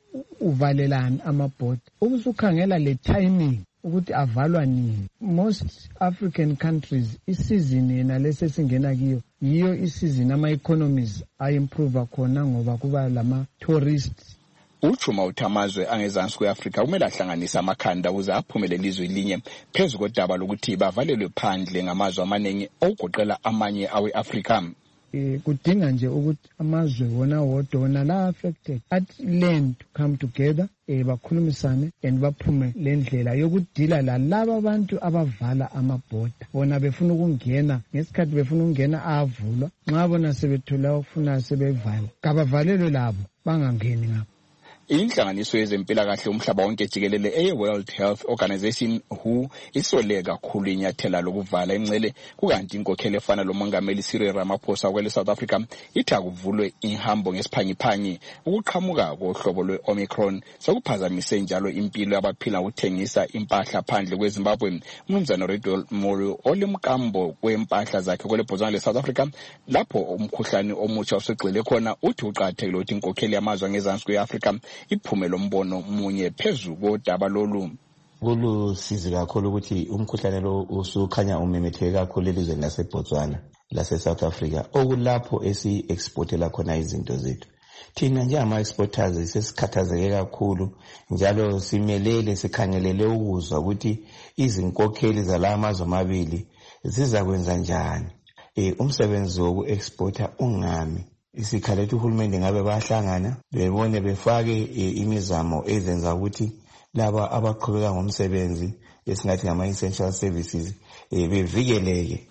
uvalelani amabhoda ubusukhangela le timing ukuthi avalwa nini. Most African countries isizini yena lesesingena kiyo yiyo isizini ama-economies a-improve khona ngoba kuba lama-tourists. Uchuma uthamazwe angezansi kwe-Afrika kumele ahlanganise amakhanda ukuze aphumelele izwe linye phezu kodaba lokuthi bavalelwe phandle ngamazwe amaningi okugoqela amanye awe-Afrika. Kudinga nje ukuthi amazwe wona wodwa wona la affected at learn to come together bakhulumisane and baphume le ndlela yokudila lalaba abantu abavala amabhoda bona befuna ukungena ngesikhathi befuna ukungena avulwa nxa bona sebethola ukufuna sebevala kabavalelwe labo bangangeni ngapha. Inhlanganiso yezempilakahle umhlaba wonke jikelele eye-World Health Organization WHO isole kakhulu inyathela lokuvala incele kukanti inkokhelo efana lomongameli Cyril Ramaphosa kwele South Africa ithi akuvulwe ihambo ngesiphangiphangi. Ukuqhamuka kohlobo lwe-Omicron sekuphazamise njalo impilo yabaphila ngokuthengisa impahla phandle kweZimbabwe. Umnumzana Riddle Morio olimkambo kwempahla zakhe kwele Botswana le-South Africa lapho umkhuhlane omutsha usegxile khona uthi uqakathekile ukuthi inkokhelo yamazwe angezansi kwe-Afrika iphume lombono munye phezu kodaba lolu. Kulusizi kakhulu ukuthi umkhuhlane lo usukhanya umemetheke kakhulu elizweni laseBotswana lase-South Africa okulapho esi-exportela khona izinto zethu. Thina njengama-exporters sesikhathazeke kakhulu njalo simelele sikhangelele ukuzwa ukuthi izinkokheli zala amazwe amabili zizakwenza njani. Umsebenzi woku-exporter ungami. Isikhalethu uhulumende ngabe bahlangana bebone befake imizamo ezenza ukuthi laba abaqhubeka ngomsebenzi esingathi ngama-essential services bevikeleke.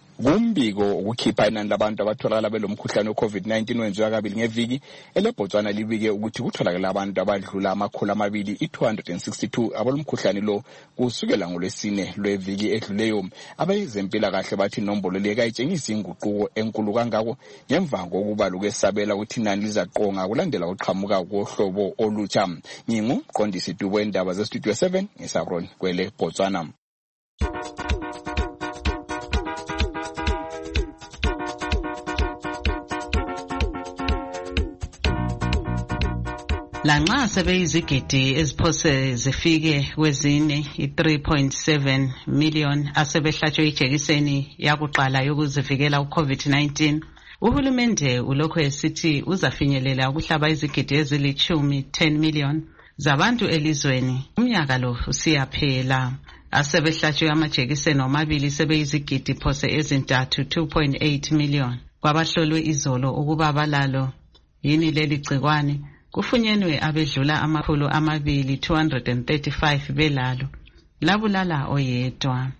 Kumbiko ukukhipha inani labantu abatholakala belomkhuhlane we-COVID-19 wenziwa kabili ngeviki eleBotswana libike ukuthi kutholakala abantu abadlula 262 abalomkhuhlane lo kusukela ngolwesine lweviki edluleyo. Abezempilakahle bathi inombolo le kayitshengisa inguquko enkulu kangako ngemva kokuba lokwesabela ukuthi inani lizaqonga kulandela uqhamuka kohlobo olutsha. Ngingumqondisi Dubo endaba zeStudio 7 ngeSabron kwele Botswana. Lanxa sebeyizigidi eziphose zifike kwezine i-3.7 million asebehlatshwe ijekiseni yakuqala yokuzivikela uCovid-19, uhulumende ulokho esithi uzafinyelela ukuhlaba izigidi ezilishumi 10 million zabantu elizweni. Umnyaka lo usiyaphela. Asebehlatshwe amajekiseni omabili sebeyizigidi phose ezintathu 2.8 million. Kwabahlolwe izolo ukuba balalo yini leli gcikwane kufunyenwe abedlula 235 belalo labulala oyedwa.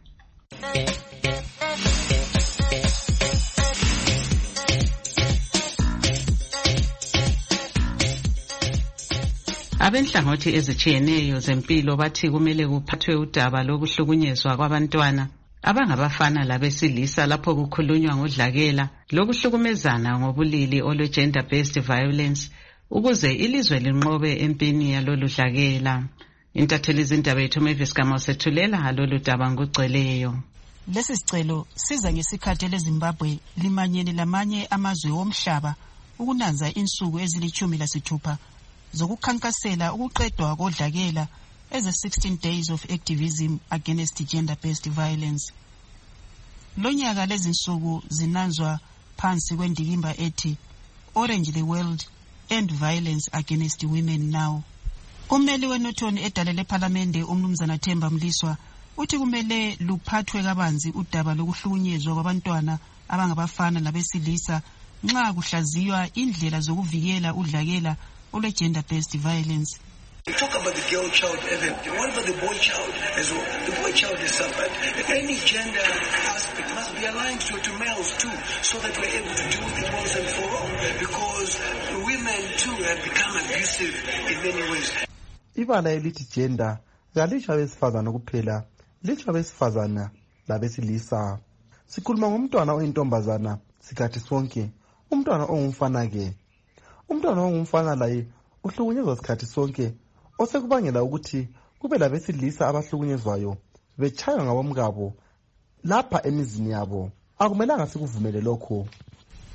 Abenhlangothi ezitshiyeneyo zempilo bathi kumele kuphathwe udaba lokuhlukunyezwa kwabantwana abangabafana labesilisa lapho kukhulunywa ngodlakela lokuhlukumezana ngobulili olwe-gender based violence ukuze ilizwe linqobe empini yalolu dlakela. Intatheli izindaba yethu Mavis Gama sethulela lolu daba ngugcweleyo. Lesi sicelo siza ngesikhathi leZimbabwe limanyene lamanye amazwe womhlaba ukunanza insuku ezili-16 zokukhankasela ukuqedwa kodlakela eze 16 days of activism against gender based violence. Lonyaka lezi nsuku zinanzwa phansi kwendikimba ethi Orange the World End Violence Against Women Now. Ummeli wenothoni edale lePhalamende umnumzana Themba Mliswa uthi kumele luphathwe kabanzi udaba lokuhlukunyezwa kwabantwana abangabafana nabesilisa nxa kuhlaziywa indlela zokuvikela udlakela olwe-gender based violence. We talk about the girl child, Evan. What about the boy child as well? The boy child is suffered. Any gender aspect must be aligned to males too, so that we're able to do it once and for all. Because women too have become abusive in many ways. Ibala elithi gender kalisho abesifazana kuphela, lisho abesifazana labesilisa. Sikhuluma ngomntwana oyintombazana sikhathi sonke, umntwana ongumfana ke. Umntwana ongumfana laye uhlukunyezwa sikhathi sonke, osekubangela ukuthi kube labesilisa abahlukunyezwayo betshaywa ngabomkabo lapha emizini yabo. Akumelanga sikuvumele lokho.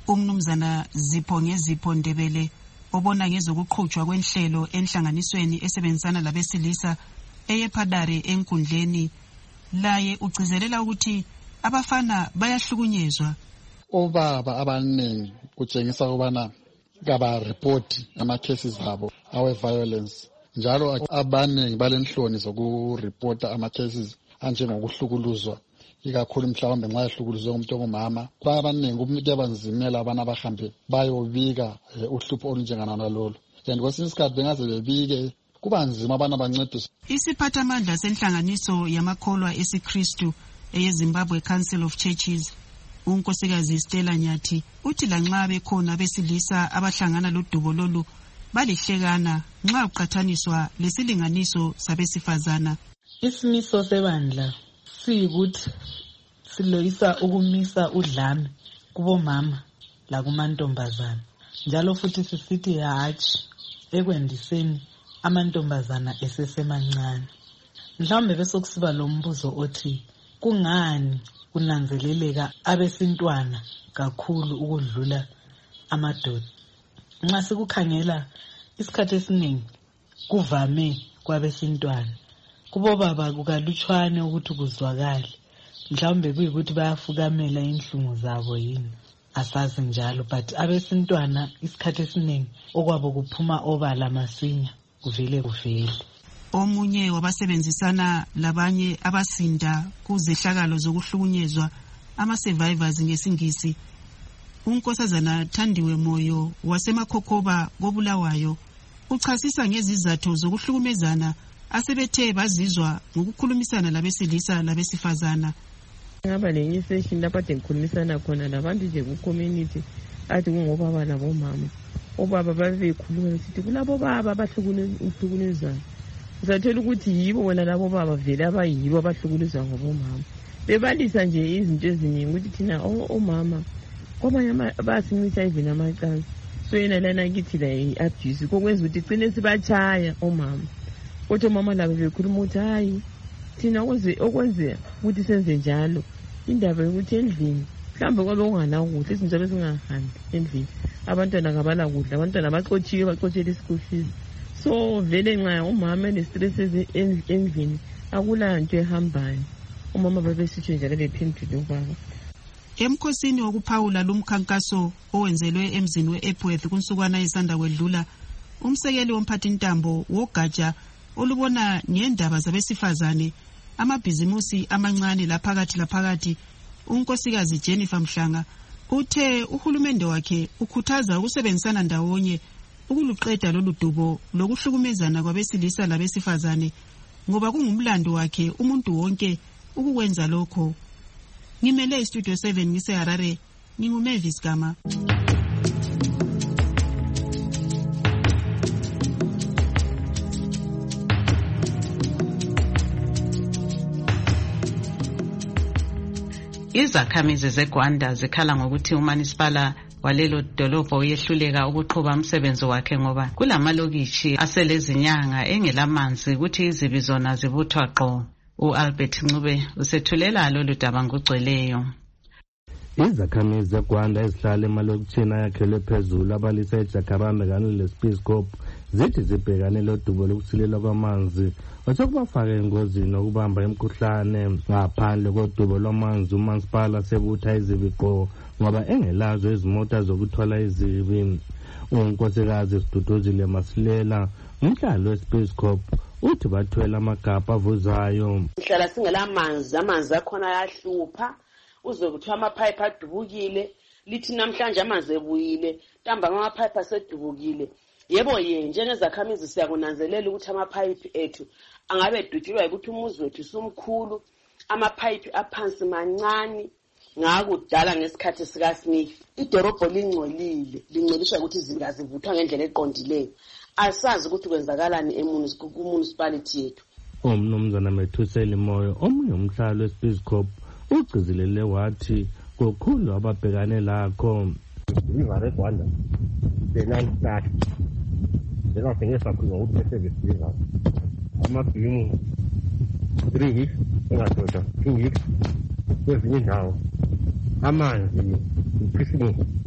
Umnumzana Zipho Ngezipho Ndebele obona ngezokuqhutshwa kwenhlelo enhlanganisweni esebenzisana labesilisa eyePadare enkundleni laye ugcizelela ukuthi abafana bayahlukunyezwa. Obaba abaningi kutshengisa ukubana kabareport ama-cases abo awe-violence njalo abaningi balenhloni zokureport ama-cases anjengokuhlukuluzwa ikakhulu mhlawumbe nxa ehlukuluzwe umuntu ongumama. Kwabaningi kuyabanzimela abana bahambe bayobika uhlupho olunjengana nalolo, and kwesinye isikhathi bengaze bebike kuba nzima abana bancediswe. Isiphathamandla senhlanganiso yamakholwa esiKristu eyeZimbabwe Council of Churches unkosikazi Stella Nyathi uthi lanxa bekhona besilisa abahlangana lodubo lolu balihlekana nxa uqathaniswa lesilinganiso sabesifazana. Isimiso sebandla siyikuthi siloyisa ukumisa udlame kubomama lakumantombazana njalo futhi sisithi hatshi ekwendiseni amantombazana esesemancane. Mhlawumbe bese kusiba lo mbuzo othi kungani kunanzeleleka abesintwana kakhulu ukudlula amadoda? Nxa sikukhangela isikhathi esiningi kuvame kwabesintwana, kubo baba kukalutshwane ukuthi kuzwakale. Mhlawumbe kuyikuthi bayafukamela inhlungu zabo yini, asazi njalo, but abesintwana isikhathi esiningi okwabo kuphuma obala masinya kuvele. Omunye wabasebenzisana labanye abasinda kuzehlakalo zokuhlukunyezwa ama-survivors ngesingisi unkosazana Thandiwe Moyo wasemakhokhoba koBulawayo uchasisa ngezizathu zokuhlukumezana asebethe bazizwa ngokukhulumisana labesilisa labesifazana. Ngaba lenye session lapha ngikhulumisana khona labantu nje ku-community athi kungobaba labomama. Obaba babekhuluma besithi kulabo baba abahlukunezana. Uzathola ukuthi yibo wena labo baba vele abayibo abahlukuluzwa ngobomama. Bebalisa nje izinto eziningi ukuthi thina omama kwamanye basimisa even amacansi. So yena lana kithi la i-abuse kokwenza ukuthi igcine sibachaya omama. Kodwa omama labo bekhuluma ukuthi hayi thina okwenze ukuthi senze njalo indaba yokuthi endlini mhlawumbe kwabe kunganakudla izinto bezingahambi endlini, abantwana kabala kudla, abantwana baxotshiwe baxotshela i-school fees. So vele nxa umama ene-stress endlini akula nto ehambayo, umama babesitsho njalo bephendule ubaba. Emkhosini wokuphawula lumkhankaso owenzelwe emzini we-Epworth kunsukwana isanda kwedlula, umsekeli womphathintambo wogatsha olubona ngendaba zabesifazane amabhizimusi amancane laphakathi unkosikazi Jennifer Mhlanga uthe uhulumende wakhe ukhuthaza ukusebenzisana ndawonye ukuluqeda lolu dubo lokuhlukumezana kwabesilisa labesifazane ngoba kungumlando wakhe umuntu wonke ukukwenza lokho. Ngimele iStudio 7 ngiseHarare, nginguMavis Gama. Izakhamizi zeGwanda zikhala ngokuthi uManisipala walelo dolobho uyehluleka ukuqhuba umsebenzi wakhe ngoba kulamalokitshi aselezinyanga engelamanzi ukuthi izibi zona zibuthwa qo. U-Albert Ncube usethulela lolu daba ngokugcweleyo. Izakhamizi zeGwanda ezihlala emalokitshini ayakhelwe phezulu abalisa eJacaranda kanye leSpeyscope zithi zibhekane lodubo lokusilela kwamanzi osokubafaka engozini okubamba imikhuhlane. Ngaphandle kodubo lwamanzi uMansipala sebutha izibiqo ngoba engelazo izimota zokuthwala izibi. Unkosikazi Siduduzile Masilela umhlalo weSpeyscope uthi bathwela amagabha avuzayo. Sihlala singelamanzi, amanzi akhona ayahlupha, uzwe kuthiwa amapipe adubukile, lithi namhlanje amanzi ebuyile, ntambama amapipe asedubukile. Yebo njengezakhamizi siyakunanzelela ukuthi amapipe ethu angabe edutshulwa ukuthi umuzi wethu sumkhulu, amapipe aphansi mancane. Ngakudala ngesikhathi sikaSmith idorobho lingcoliswa ukuthi zingazivuthwa ngendlela eqondileyo. Asazi ukuthi kwenzakalani ku-municipality yethu. Umnumzana Methuseli Moyo omunye umhlalo weSpeyscope ugcizelele wathi kukhulu ababhekane lakho. Ivare Rwanda benantsathu bengasengesa khona ukuthi service amabhimu 3 weeks engadoda 2 weeks kwezinye indawo amanzi ikhisimusi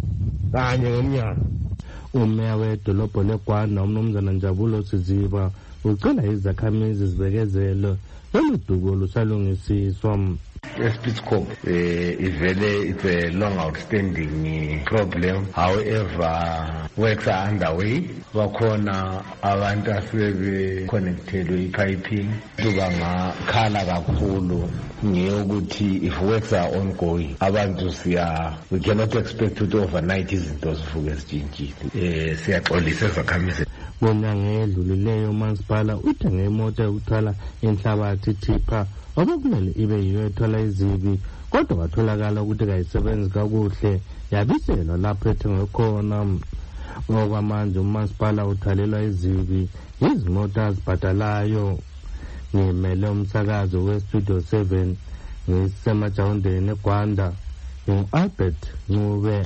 kanye ngomnyaka. Umeya wedolobho leGwanda umnumzana Njabulo Siziba ucela izakhamizi zibekezele lolu dubo lusalungisiswa. Speedcorp it's a long outstanding problem. However, works are underway. Bakhona abantu asebe-connected i-piping bangakhala kakhulu ngeyokuthi if works are ongoing abantu we cannot expect ukuthi overnight izinto zivuke zitshintshile. Siyaxolisa ezakhamizi. Ngonyanga edlulileyo umasipala uthenge imoto yokuthwala inhlabathi tipha obekumele ibe yiyo ethwala izibi kodwa kwatholakala ukuthi kayisebenzi kakuhle yabiselwa lapho ethengwe khona. Ngokwamanje umasipala uthwalelwa izibi izimoto azibhadalayo. Ngimele umsakazo weStudio 7 ngisemajawundeni eGwanda ngu-Albert Ncube.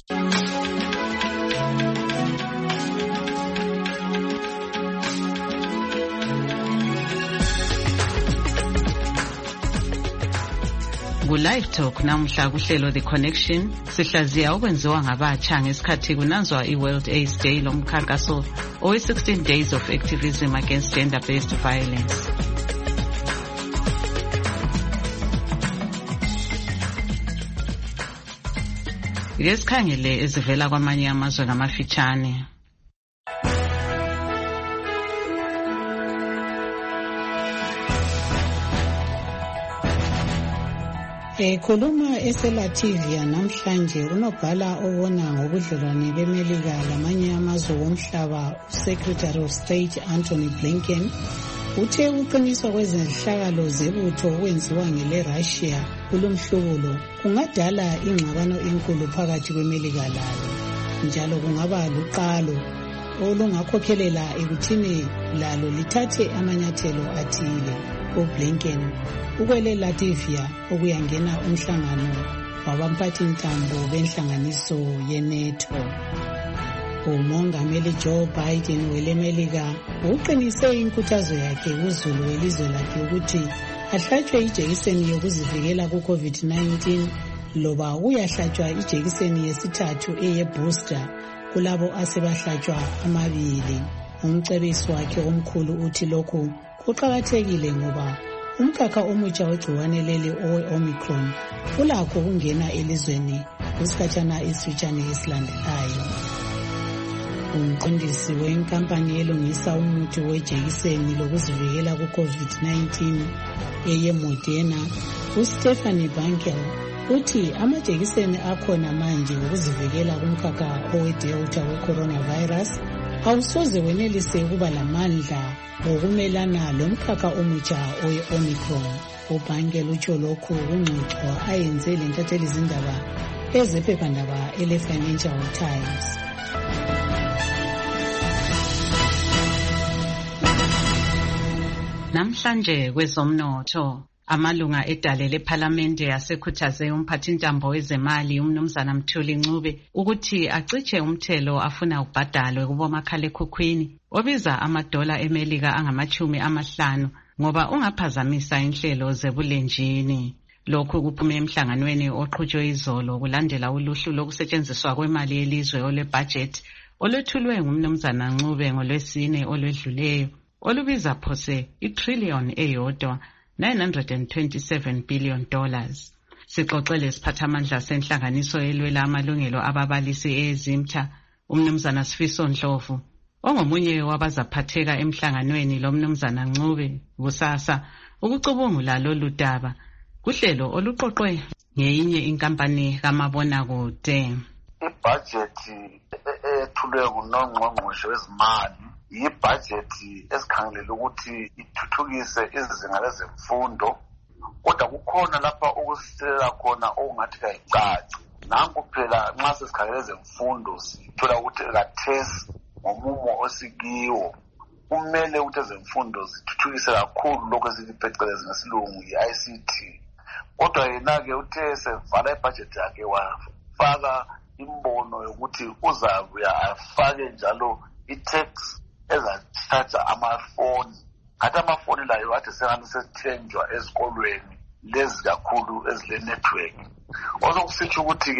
Live Talk namhla kuhlelo The Connection sihlaziya okwenziwa ngabatsha ngesikhathi kunanzwa iWorld AIDS Day lomkhankaso owe-16 Days of Activism Against Gender-Based Violence. Ke sikhangele ezivela kwamanye amazwe ngamafitshane. Ekhuluma eseLatvia namhlanje unobhala obona ngobudlelwane beMelika lamanye amazwe womhlaba uSecretary of State Antony Blinken uthe ukuqiniswa kwezenhlakalo zebutho okwenziwa ngeleRussia kulomhlubulo kungadala ingxabano enkulu phakathi kweMelika layo njalo kungaba luqalo olungakhokhelela ekuthini lalo lithathe amanyathelo athile. uBlinken ukwele Latvia okuyangena umhlangano wabamphathi ntambo benhlanganiso yeNATO. Umongameli Joe Biden weleMelika uqinise inkuthazo yakhe kuzulu welizwe lakhe ukuthi ahlatshwe ijekiseni yokuzivikela ku-COVID-19 loba uyahlatshwa ijekiseni yesithathu eye-booster kulabo asebahlatshwa amabili. Umcebisi wakhe omkhulu uthi lokhu kuqakathekile ngoba umkhakha omutsha wegciwane leli owe-Omicron ulakho ukungena elizweni kusikhathana esifitshane esilandelayo. Umqondisi wenkampani elungisa umuthi wejekiseni lokuzivikela ku-COVID-19 eye-Moderna uStephanie Bankel uthi amajekiseni akhona manje ukuzivikela kumkhakha owe-Delta we-coronavirus awusoze wenelise ukuba lamandla ngokumelana lomkhakha omutsha owe-Omicron. uBankel utsho lokhu kungxoxo ayenze lentatheli zindaba ezephephandaba ele-Financial Times. Namhlanje kwezomnotho amalunga edale lephalamende yasekhuthaze umphathintambo wezemali umnumzana Mthuli Ncube ukuthi aciche umthelo afuna ubhadalwe kubomakhalekhukhwini obiza amadola eMelika angama-50 ngoba ungaphazamisa inhlelo zebulenjini. Lokhu kuphume emhlanganweni oqhutshwe izolo kulandela uluhlu lokusetshenziswa kwemali yelizwe olebudget olwethulwe ngumnumzana Ncube ngolwesine olwedluleyo olubiza phose i-trillion eyodwa $927 billion. Sixoxele isiphathamandla senhlanganiso elwela amalungelo ababalisi eZimta umnumzana Sifiso Ndlovu ongomunye wabazaphatheka emhlanganweni lomnumzana Ncube kusasa ukucubungula lolu daba kuhlelo oluqoqwe ngeyinye inkampani kamabonakude. Ibhajethi ethulwe nguNongqongqoshe wezimali yibhajethi esikhangelela ukuthi ithuthukise izinga lezemfundo kodwa kukhona lapha ukusilela khona okungathi kayicaci. Nanku phela nxa sesikhangele ezemfundo sithola ukuthi kathesi ngomumo osikiwo kumele ukuthi ezemfundo zithuthukise kakhulu lokho esithi phecelezi ngesilungu yi-ICT. Kodwa yena-ke uthe sevala ibhajethi yakhe wafaka imbono yokuthi uzabuya afake njalo i-tax ezathatha amafoni. Ngathi amafoni layo athi sengani sethenjwa ezikolweni lezi kakhulu ezile-network. Osokusitsho ukuthi-ke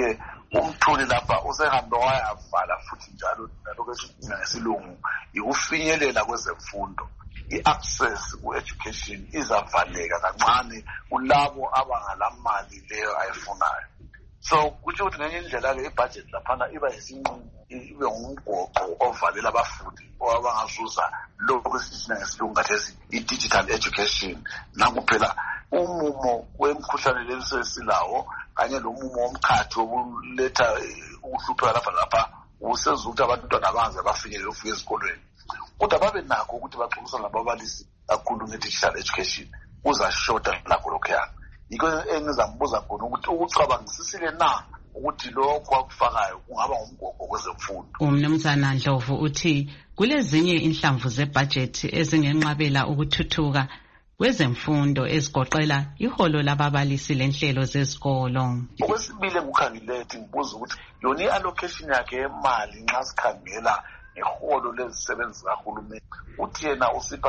umthuli lapha usehambe wayavala futhi njalo nalokho esithi ngesilungu ikufinyelela kwezemfundo. I-access ku-education izavaleka kancane kulabo abangalamali leyo ayifunayo. So kutsho ukuthi ngenye indlela-ke ibhajethi laphana iba yisinqumo, ibe ngumgoqo ovalela abafundi abangazuza lokho esithi ngesilungu kathesi i-digital education. Nakuphela umumo wemkhuhlane lesesilawo kanye lomumo womkhathi wokuletha ukuhlupheka lapha usenza ukuthi abantwana abanze bafinyelele ukufika esikolweni. Kodwa babe nakho ukuthi baxoxisane nababalisi kakhulu nge-digital education uzashoda lakho lokhuyana. Yiko engizambuza khona ukuthi ukucabangisisile na ukuthi lokho akufakayo kungaba ngumgogo kwezemfundo. Umnumzana Ndlovu uthi kulezinye inhlamvu zebudget ezingenqabela ukuthuthuka kwezemfundo ezigoqela iholo lababalisi lenhlelo zezikolo. Okwesibili engikhangile ngibuza ukuthi yona i-allocation yakhe yemali nxa sikhangela ngeholo lezisebenzi kahulumeni uthi yena usipha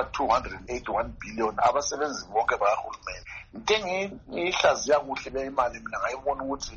281 billion abasebenzi bonke bakahulumeni. Into engiyihlaziya kuhle le imali mina ngayibona ukuthi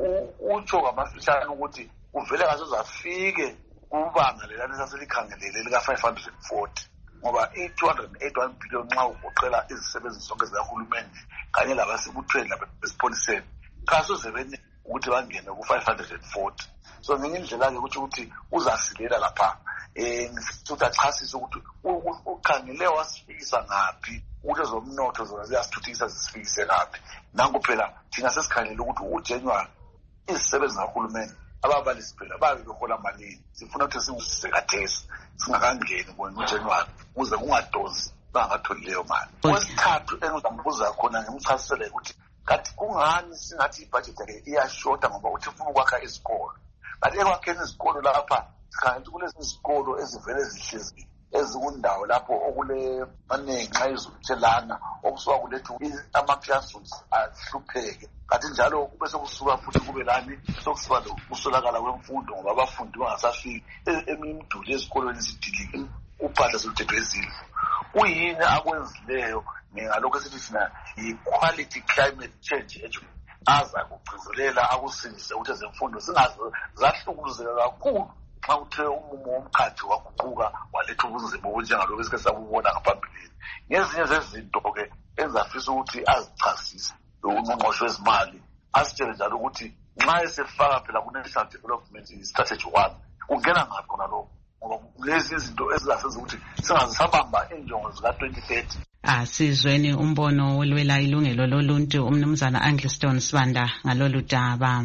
utsho ngamafishane ukuthi uvele ngazozafike kubanga lelani saselikhangelele lika 540 ngoba i-281 billion nxa ugoqela izisebenzi zonke zikahulumeni kanye labasebuthweni labesipholiseni kasoze bene ukuthi bangene ku-540. So ngenye indlela-ke ukuthi uzasilela lapha ngifisa achasise ukuthi ukhangele wasifikisa ngaphi ukuthi ezomnotho zona ziyasithuthukisa zisifikise ngaphi. Nangu phela thina sesikhangele ukuthi uJanuary izisebenzi zikahulumeni ababalisi phela babe behola malini. Sifuna ukuthi singusise kathesi singakangeni ngoJanuary ukuze kungadozi bangatholi leyo mali. Okwesithathu engizambuza khona ngimchasisele ukuthi kanti kungani singathi ibudget yakhe iyashota ngoba uthi ufuna ukwakha izikolo. Kanti ekwakheni izikolo lapha sikhangela kulezi izikolo ezivele zihlezi ezikundawo lapho okule maningi nxa izuthelana okusuka kulethu ama-classrooms ahlupheke. Kanti njalo kube sekusuka futhi kube lani sokusiba usolakala kwemfundo ngoba abafundi bangasafiki eminye imiduli ezikolweni zidilike uphahla soluthethwe ezindlu. Kuyini akwenzileyo ngalokho esithi thina yi-quality climate change aza kugcizelela akusindise ukuthi ezemfundo zahlukuluzeka kakhulu xa uthe umumo womkhathi waguquka waletha ubunzima obunjengalokho esike sakubona ngaphambilini. Ngezinye zezinto-ke engizafisa ukuthi azichasise ungqongqoshe wezimali asitshele njalo ukuthi nxa esefaka phela ku-National Development Strategy 1 kungena ngaphi khona lokho ngoba lezi izinto ezizasenza ukuthi singazisabamba injongo zika-2030. Asizweni umbono welwela ilungelo loluntu umnumzana Angliston Sibanda ngalolu daba.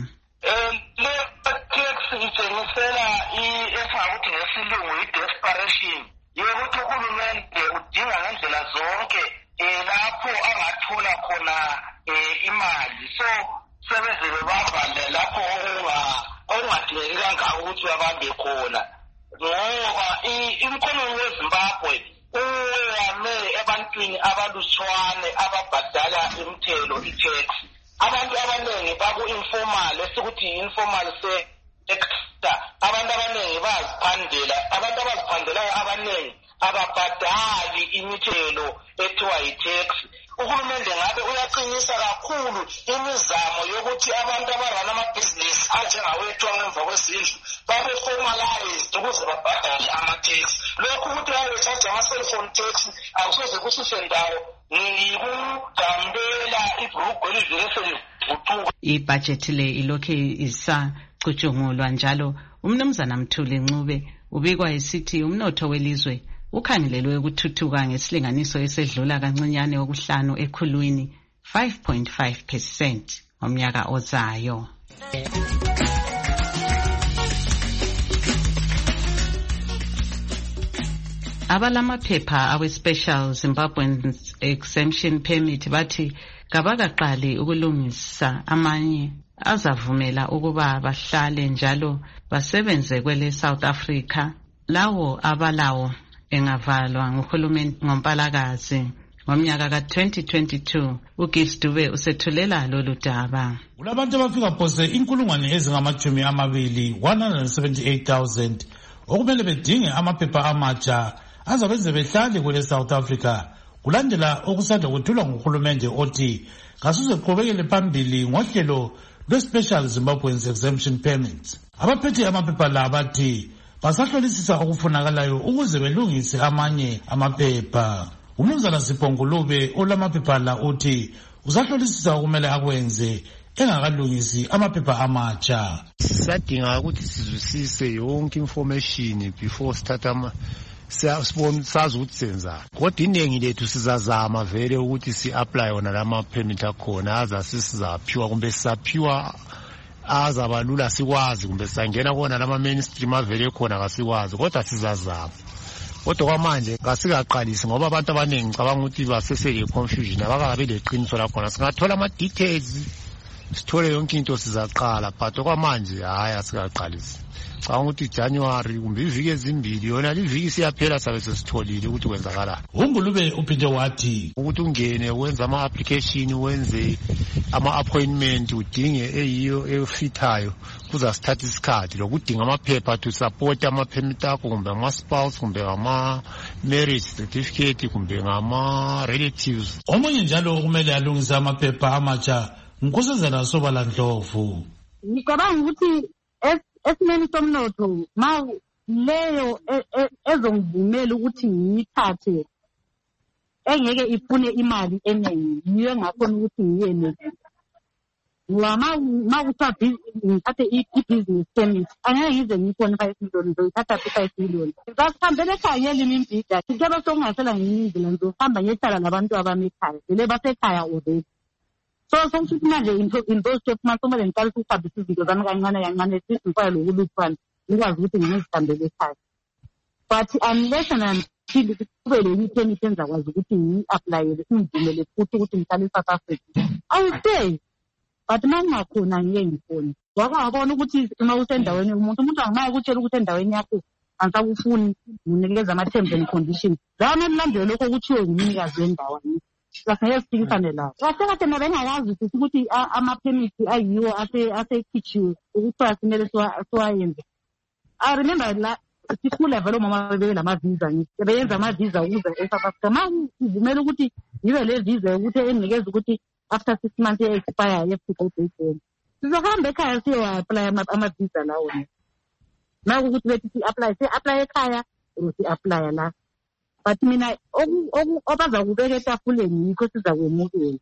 Le tax itshengisela esingakuthi ngesilungu i-desperation yokuthi uhulumende udinga ngendlela zonke lapho angathola khona imali. So sebeze bebavale lapho okungadingeki kangako ukuthi babambe khona ngoba imikhono yeZimbabwe uyame ebantwini abalutshwane ababhadala imithelo i-tax. Abantu abaningi baku-informal esikuthi i-informal sector. Abantu abaningi baziphandela, abantu abaziphandelayo abaningi ababhadali imithelo ethiwa yi-tax. Uhulumende ngabe uyaqinisa kakhulu imizamo yokuthi abantu abarana amabhizinisi anjengawethu ngemva kwezindlu babe formalized ukuze babhadale ama-tax. Lokhu ukuthi babe-charge ama-cellphone tax akusoze kusise ndawo ngikugambela ibhurugwe elivele selivuthulwa. Ibhajethi le ilokhe isacutshungulwa njalo umnumzana Mthuli Ncube ubikwa esithi umnotho welizwe ukhangelelwe ukuthuthuka ngesilinganiso esedlula kancinyane okuhlanu ekhulwini 5.5% ngomnyaka ozayo. Abalamaphepha awe-Special Zimbabwean Exemption Permit bathi kabakaqali ukulungisa amanye azavumela ukuba bahlale njalo basebenze kwele South Africa. Lawo abalawo engavalwa nguhulumeni ngoMpalakazi ngomnyaka ka-2022. uGibbs Dube usethulela lolu daba. Kulabantu abafika phose 178,000 okumele bedinge amaphepha amatsha azabenze behlale kwele South Africa kulandela okusanda kwethulwa nguhulumende othi kasuze qhubekele phambili ngohlelo lwe-Special Zimbabweans Exemption Permits. Abaphethe amaphepha la bathi basahlolisisa okufunakalayo ukuze belungise amanye amaphepha. Umnumzana Sipongulube olamaphepha la uthi uzahlolisisa okumele akwenze engakalungisi amaphepha amatsha. Sisadinga ukuthi sizwisise yonke information before start siyasibona sazi ukuthi senzani. Kodwa iningi lethu sizazama vele ukuthi si-apply wona lama permit akhona aza sizaphiwa kumbe sisaphiwa azabalula sikwazi kumbe sangena kona lama mainstream avele khona kasikwazi kodwa sizazama. Kodwa kwamanje kasikaqalisi ngoba abantu abaningi ngicabanga ukuthi basesele confusion abakabe leqiniso lakhona. Singathola ama details sithole yonke into sizaqala but kwamanje hayi asikaqalisi. Ngicabanga ukuthi January kumbe iviki ezimbili yona liviki siyaphela sabe sesitholile ukuthi kwenzakala. Ungulube uphinde wathi ukuthi ungene wenza ama application wenze ama appointment udinge eyiyo efithayo kuzasithatha isikhathi lokudinga amaphepha to support ama permit akho kumbe ama spouse kumbe ama marriage certificate kumbe ngama relatives. Omunye njalo kumele alungise amaphepha amatsha Nkosazana Sobala Ndlovu. Ngicabanga ukuthi esimeni somnotho ma leyo ezongivumela ukuthi ngiyithathe engeke ifune imali eningi yiyo ngakhona ukuthi ngiyene ma kuthiwa ngithathe i-business permit angeke ngize ngiyifone 5 million ngizoyithatha 5 million. Ngisahambele ekhaya yelimi imbhida kuyabe sokungasela ngiyindlela ngizohamba ngiyehlala labantu abami ekhaya vele basekhaya already. So sokuthi manje in those 12 months kumele ngiqalise ukubhabhisa izinto zami kancane sizifaya lokuluphana ngikwazi ukuthi ngizihambele ekhaya. But unless and until kube le permit engizakwazi ukuthi ngi-applyele ngivumele futhi ukuthi ngihlale eSouth Africa I will stay. But mangakhona ngeke ngifone. Wabona ukuthi uma usendaweni umuntu angamaye ukutshela ukuthi endaweni yakho angisakufuni unikeza ama terms and conditions. Lana nilandele lokho kuthiwe ngumnikazi wendawo. Ngeke siphikisane lawo. Kahle nabengakazi ukuthi ama-permit ayiwo asekhitshiwe ukuthi simele siwayenze. I remember la sikhula vele umama bebeke lama-visa beyenza ama-visa ukuze eSouth Africa. Ma ivumele ukuthi yibe le visa ukuthi enikeza ukuthi after 6 months e-expire yefika ubhekeni. Sizohamba ekhaya siyo-apply ama-visa lawo. Ma ukuthi bethi si-apply ekhaya or si-apply la. But mina obazakubeka etafuleni yikho sizakwemukela.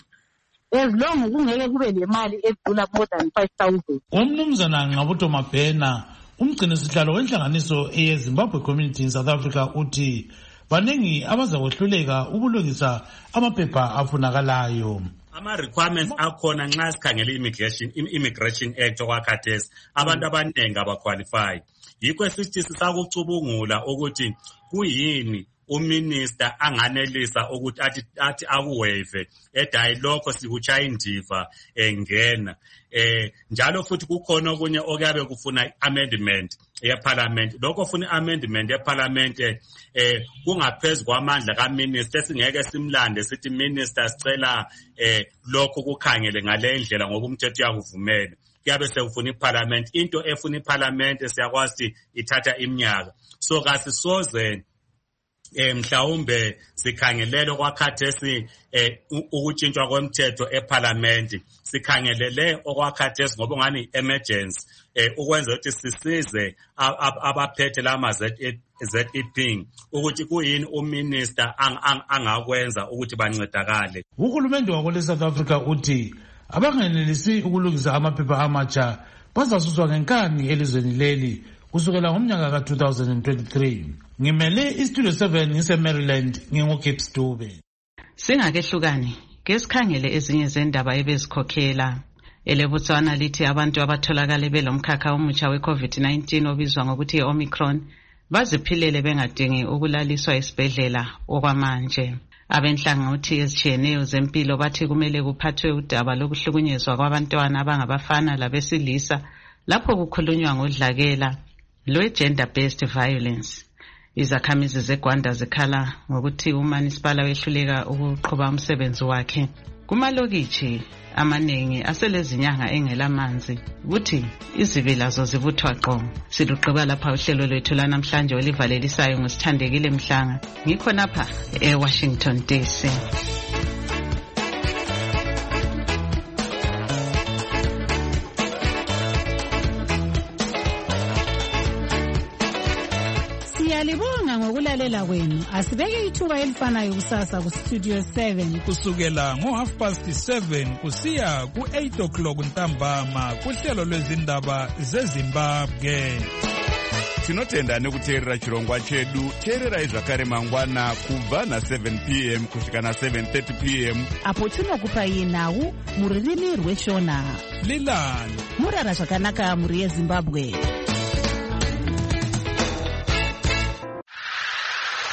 As long kungeke kube le mali edlula more than 5,000. Umnumzana Ngabuto Mabhena umgcini sihlalo wenhlanganiso eyeZimbabwe Community in South Africa uthi baningi abazakwehluleka ukulungisa amaphepha afunakalayo. Ama-requirements akhona nxa sikhangele immigration act okwakhathesi abantu abaningi abaqualify. Yikho sithi sisakucubungula ukuthi kuyini uminister anganelisa ukuthi athi akuwave edayi lokho sikuchaya indiva engena. Njalo futhi kukhona okunye okuyabe kufuna amendment yeparliament. Lokho funa amendment yeparliament kungaphezulu kwamandla kaminister singeke simlande sithi minister sicela lokho kukhangele ngale ndlela ngoba umthetho uyakuvumela. Kuyabe sekufuna iparliament. Into efuna iparliament siyakwazi ithatha iminyaka. So kasisoze mhlawumbe sikhangelele kwakhathesi ukutshintshwa kwemthetho eParliament. Sikhangelele okwakhathesi ngoba ngani emergency ukwenza ukuthi sisize abaphethe lama ZEP ukuthi kuyini uminister angakwenza ukuthi bancedakale. Uhulumende wako South Africa uthi abangenelisi ukulungisa amaphepha amatsha bazasuswa ngenkani elizweni leli kusukela ngomnyaka ka-2023. Ngimele iStudio 7 ngise-Maryland ngingu-Cape Stube. Singakehlukani ke sikhangele ezinye zendaba ebezikhokhela. EleBotswana lithi abantu abatholakala belomkhakha omutsha we-COVID-19 obizwa ngokuthi i-Omicron baziphilele bengadingi ukulaliswa esibhedlela okwamanje. Abenhlangothi ezitshiyeneyo zempilo bathi kumele kuphathwe udaba lokuhlukunyezwa kwabantwana abangabafana labesilisa lapho kukhulunywa ngodlakela lwe-gender-based violence. Izakhamizi zeGwanda zikhala ngokuthi uManisipala wehluleka ukuqhuba umsebenzi wakhe. Kumalokitshi amaningi aselezinyanga engelamanzi ukuthi izibilazo zivuthwa qo. Siluqhuba lapha uhlelo lwethu lanamhlanje olivalelisayo ngusithandekile Mhlanga. Ngikho napha eWashington DC. ukulalela kwenu asibeke ithuba elifanayo kusasa kustudio 7 kusukela ngo7:30 kusiya ku8 o'clock ntambama kuhlelo lwezindaba zeZimbabwe. Tinotenda nekuteerera chirongwa chedu. Teererai zvakare mangwana kubva na7 p.m. kusvika na7:30 p.m. apo tinokupai nhau mururimi rweshona. Lilani murara zvakanaka muri yeZimbabwe.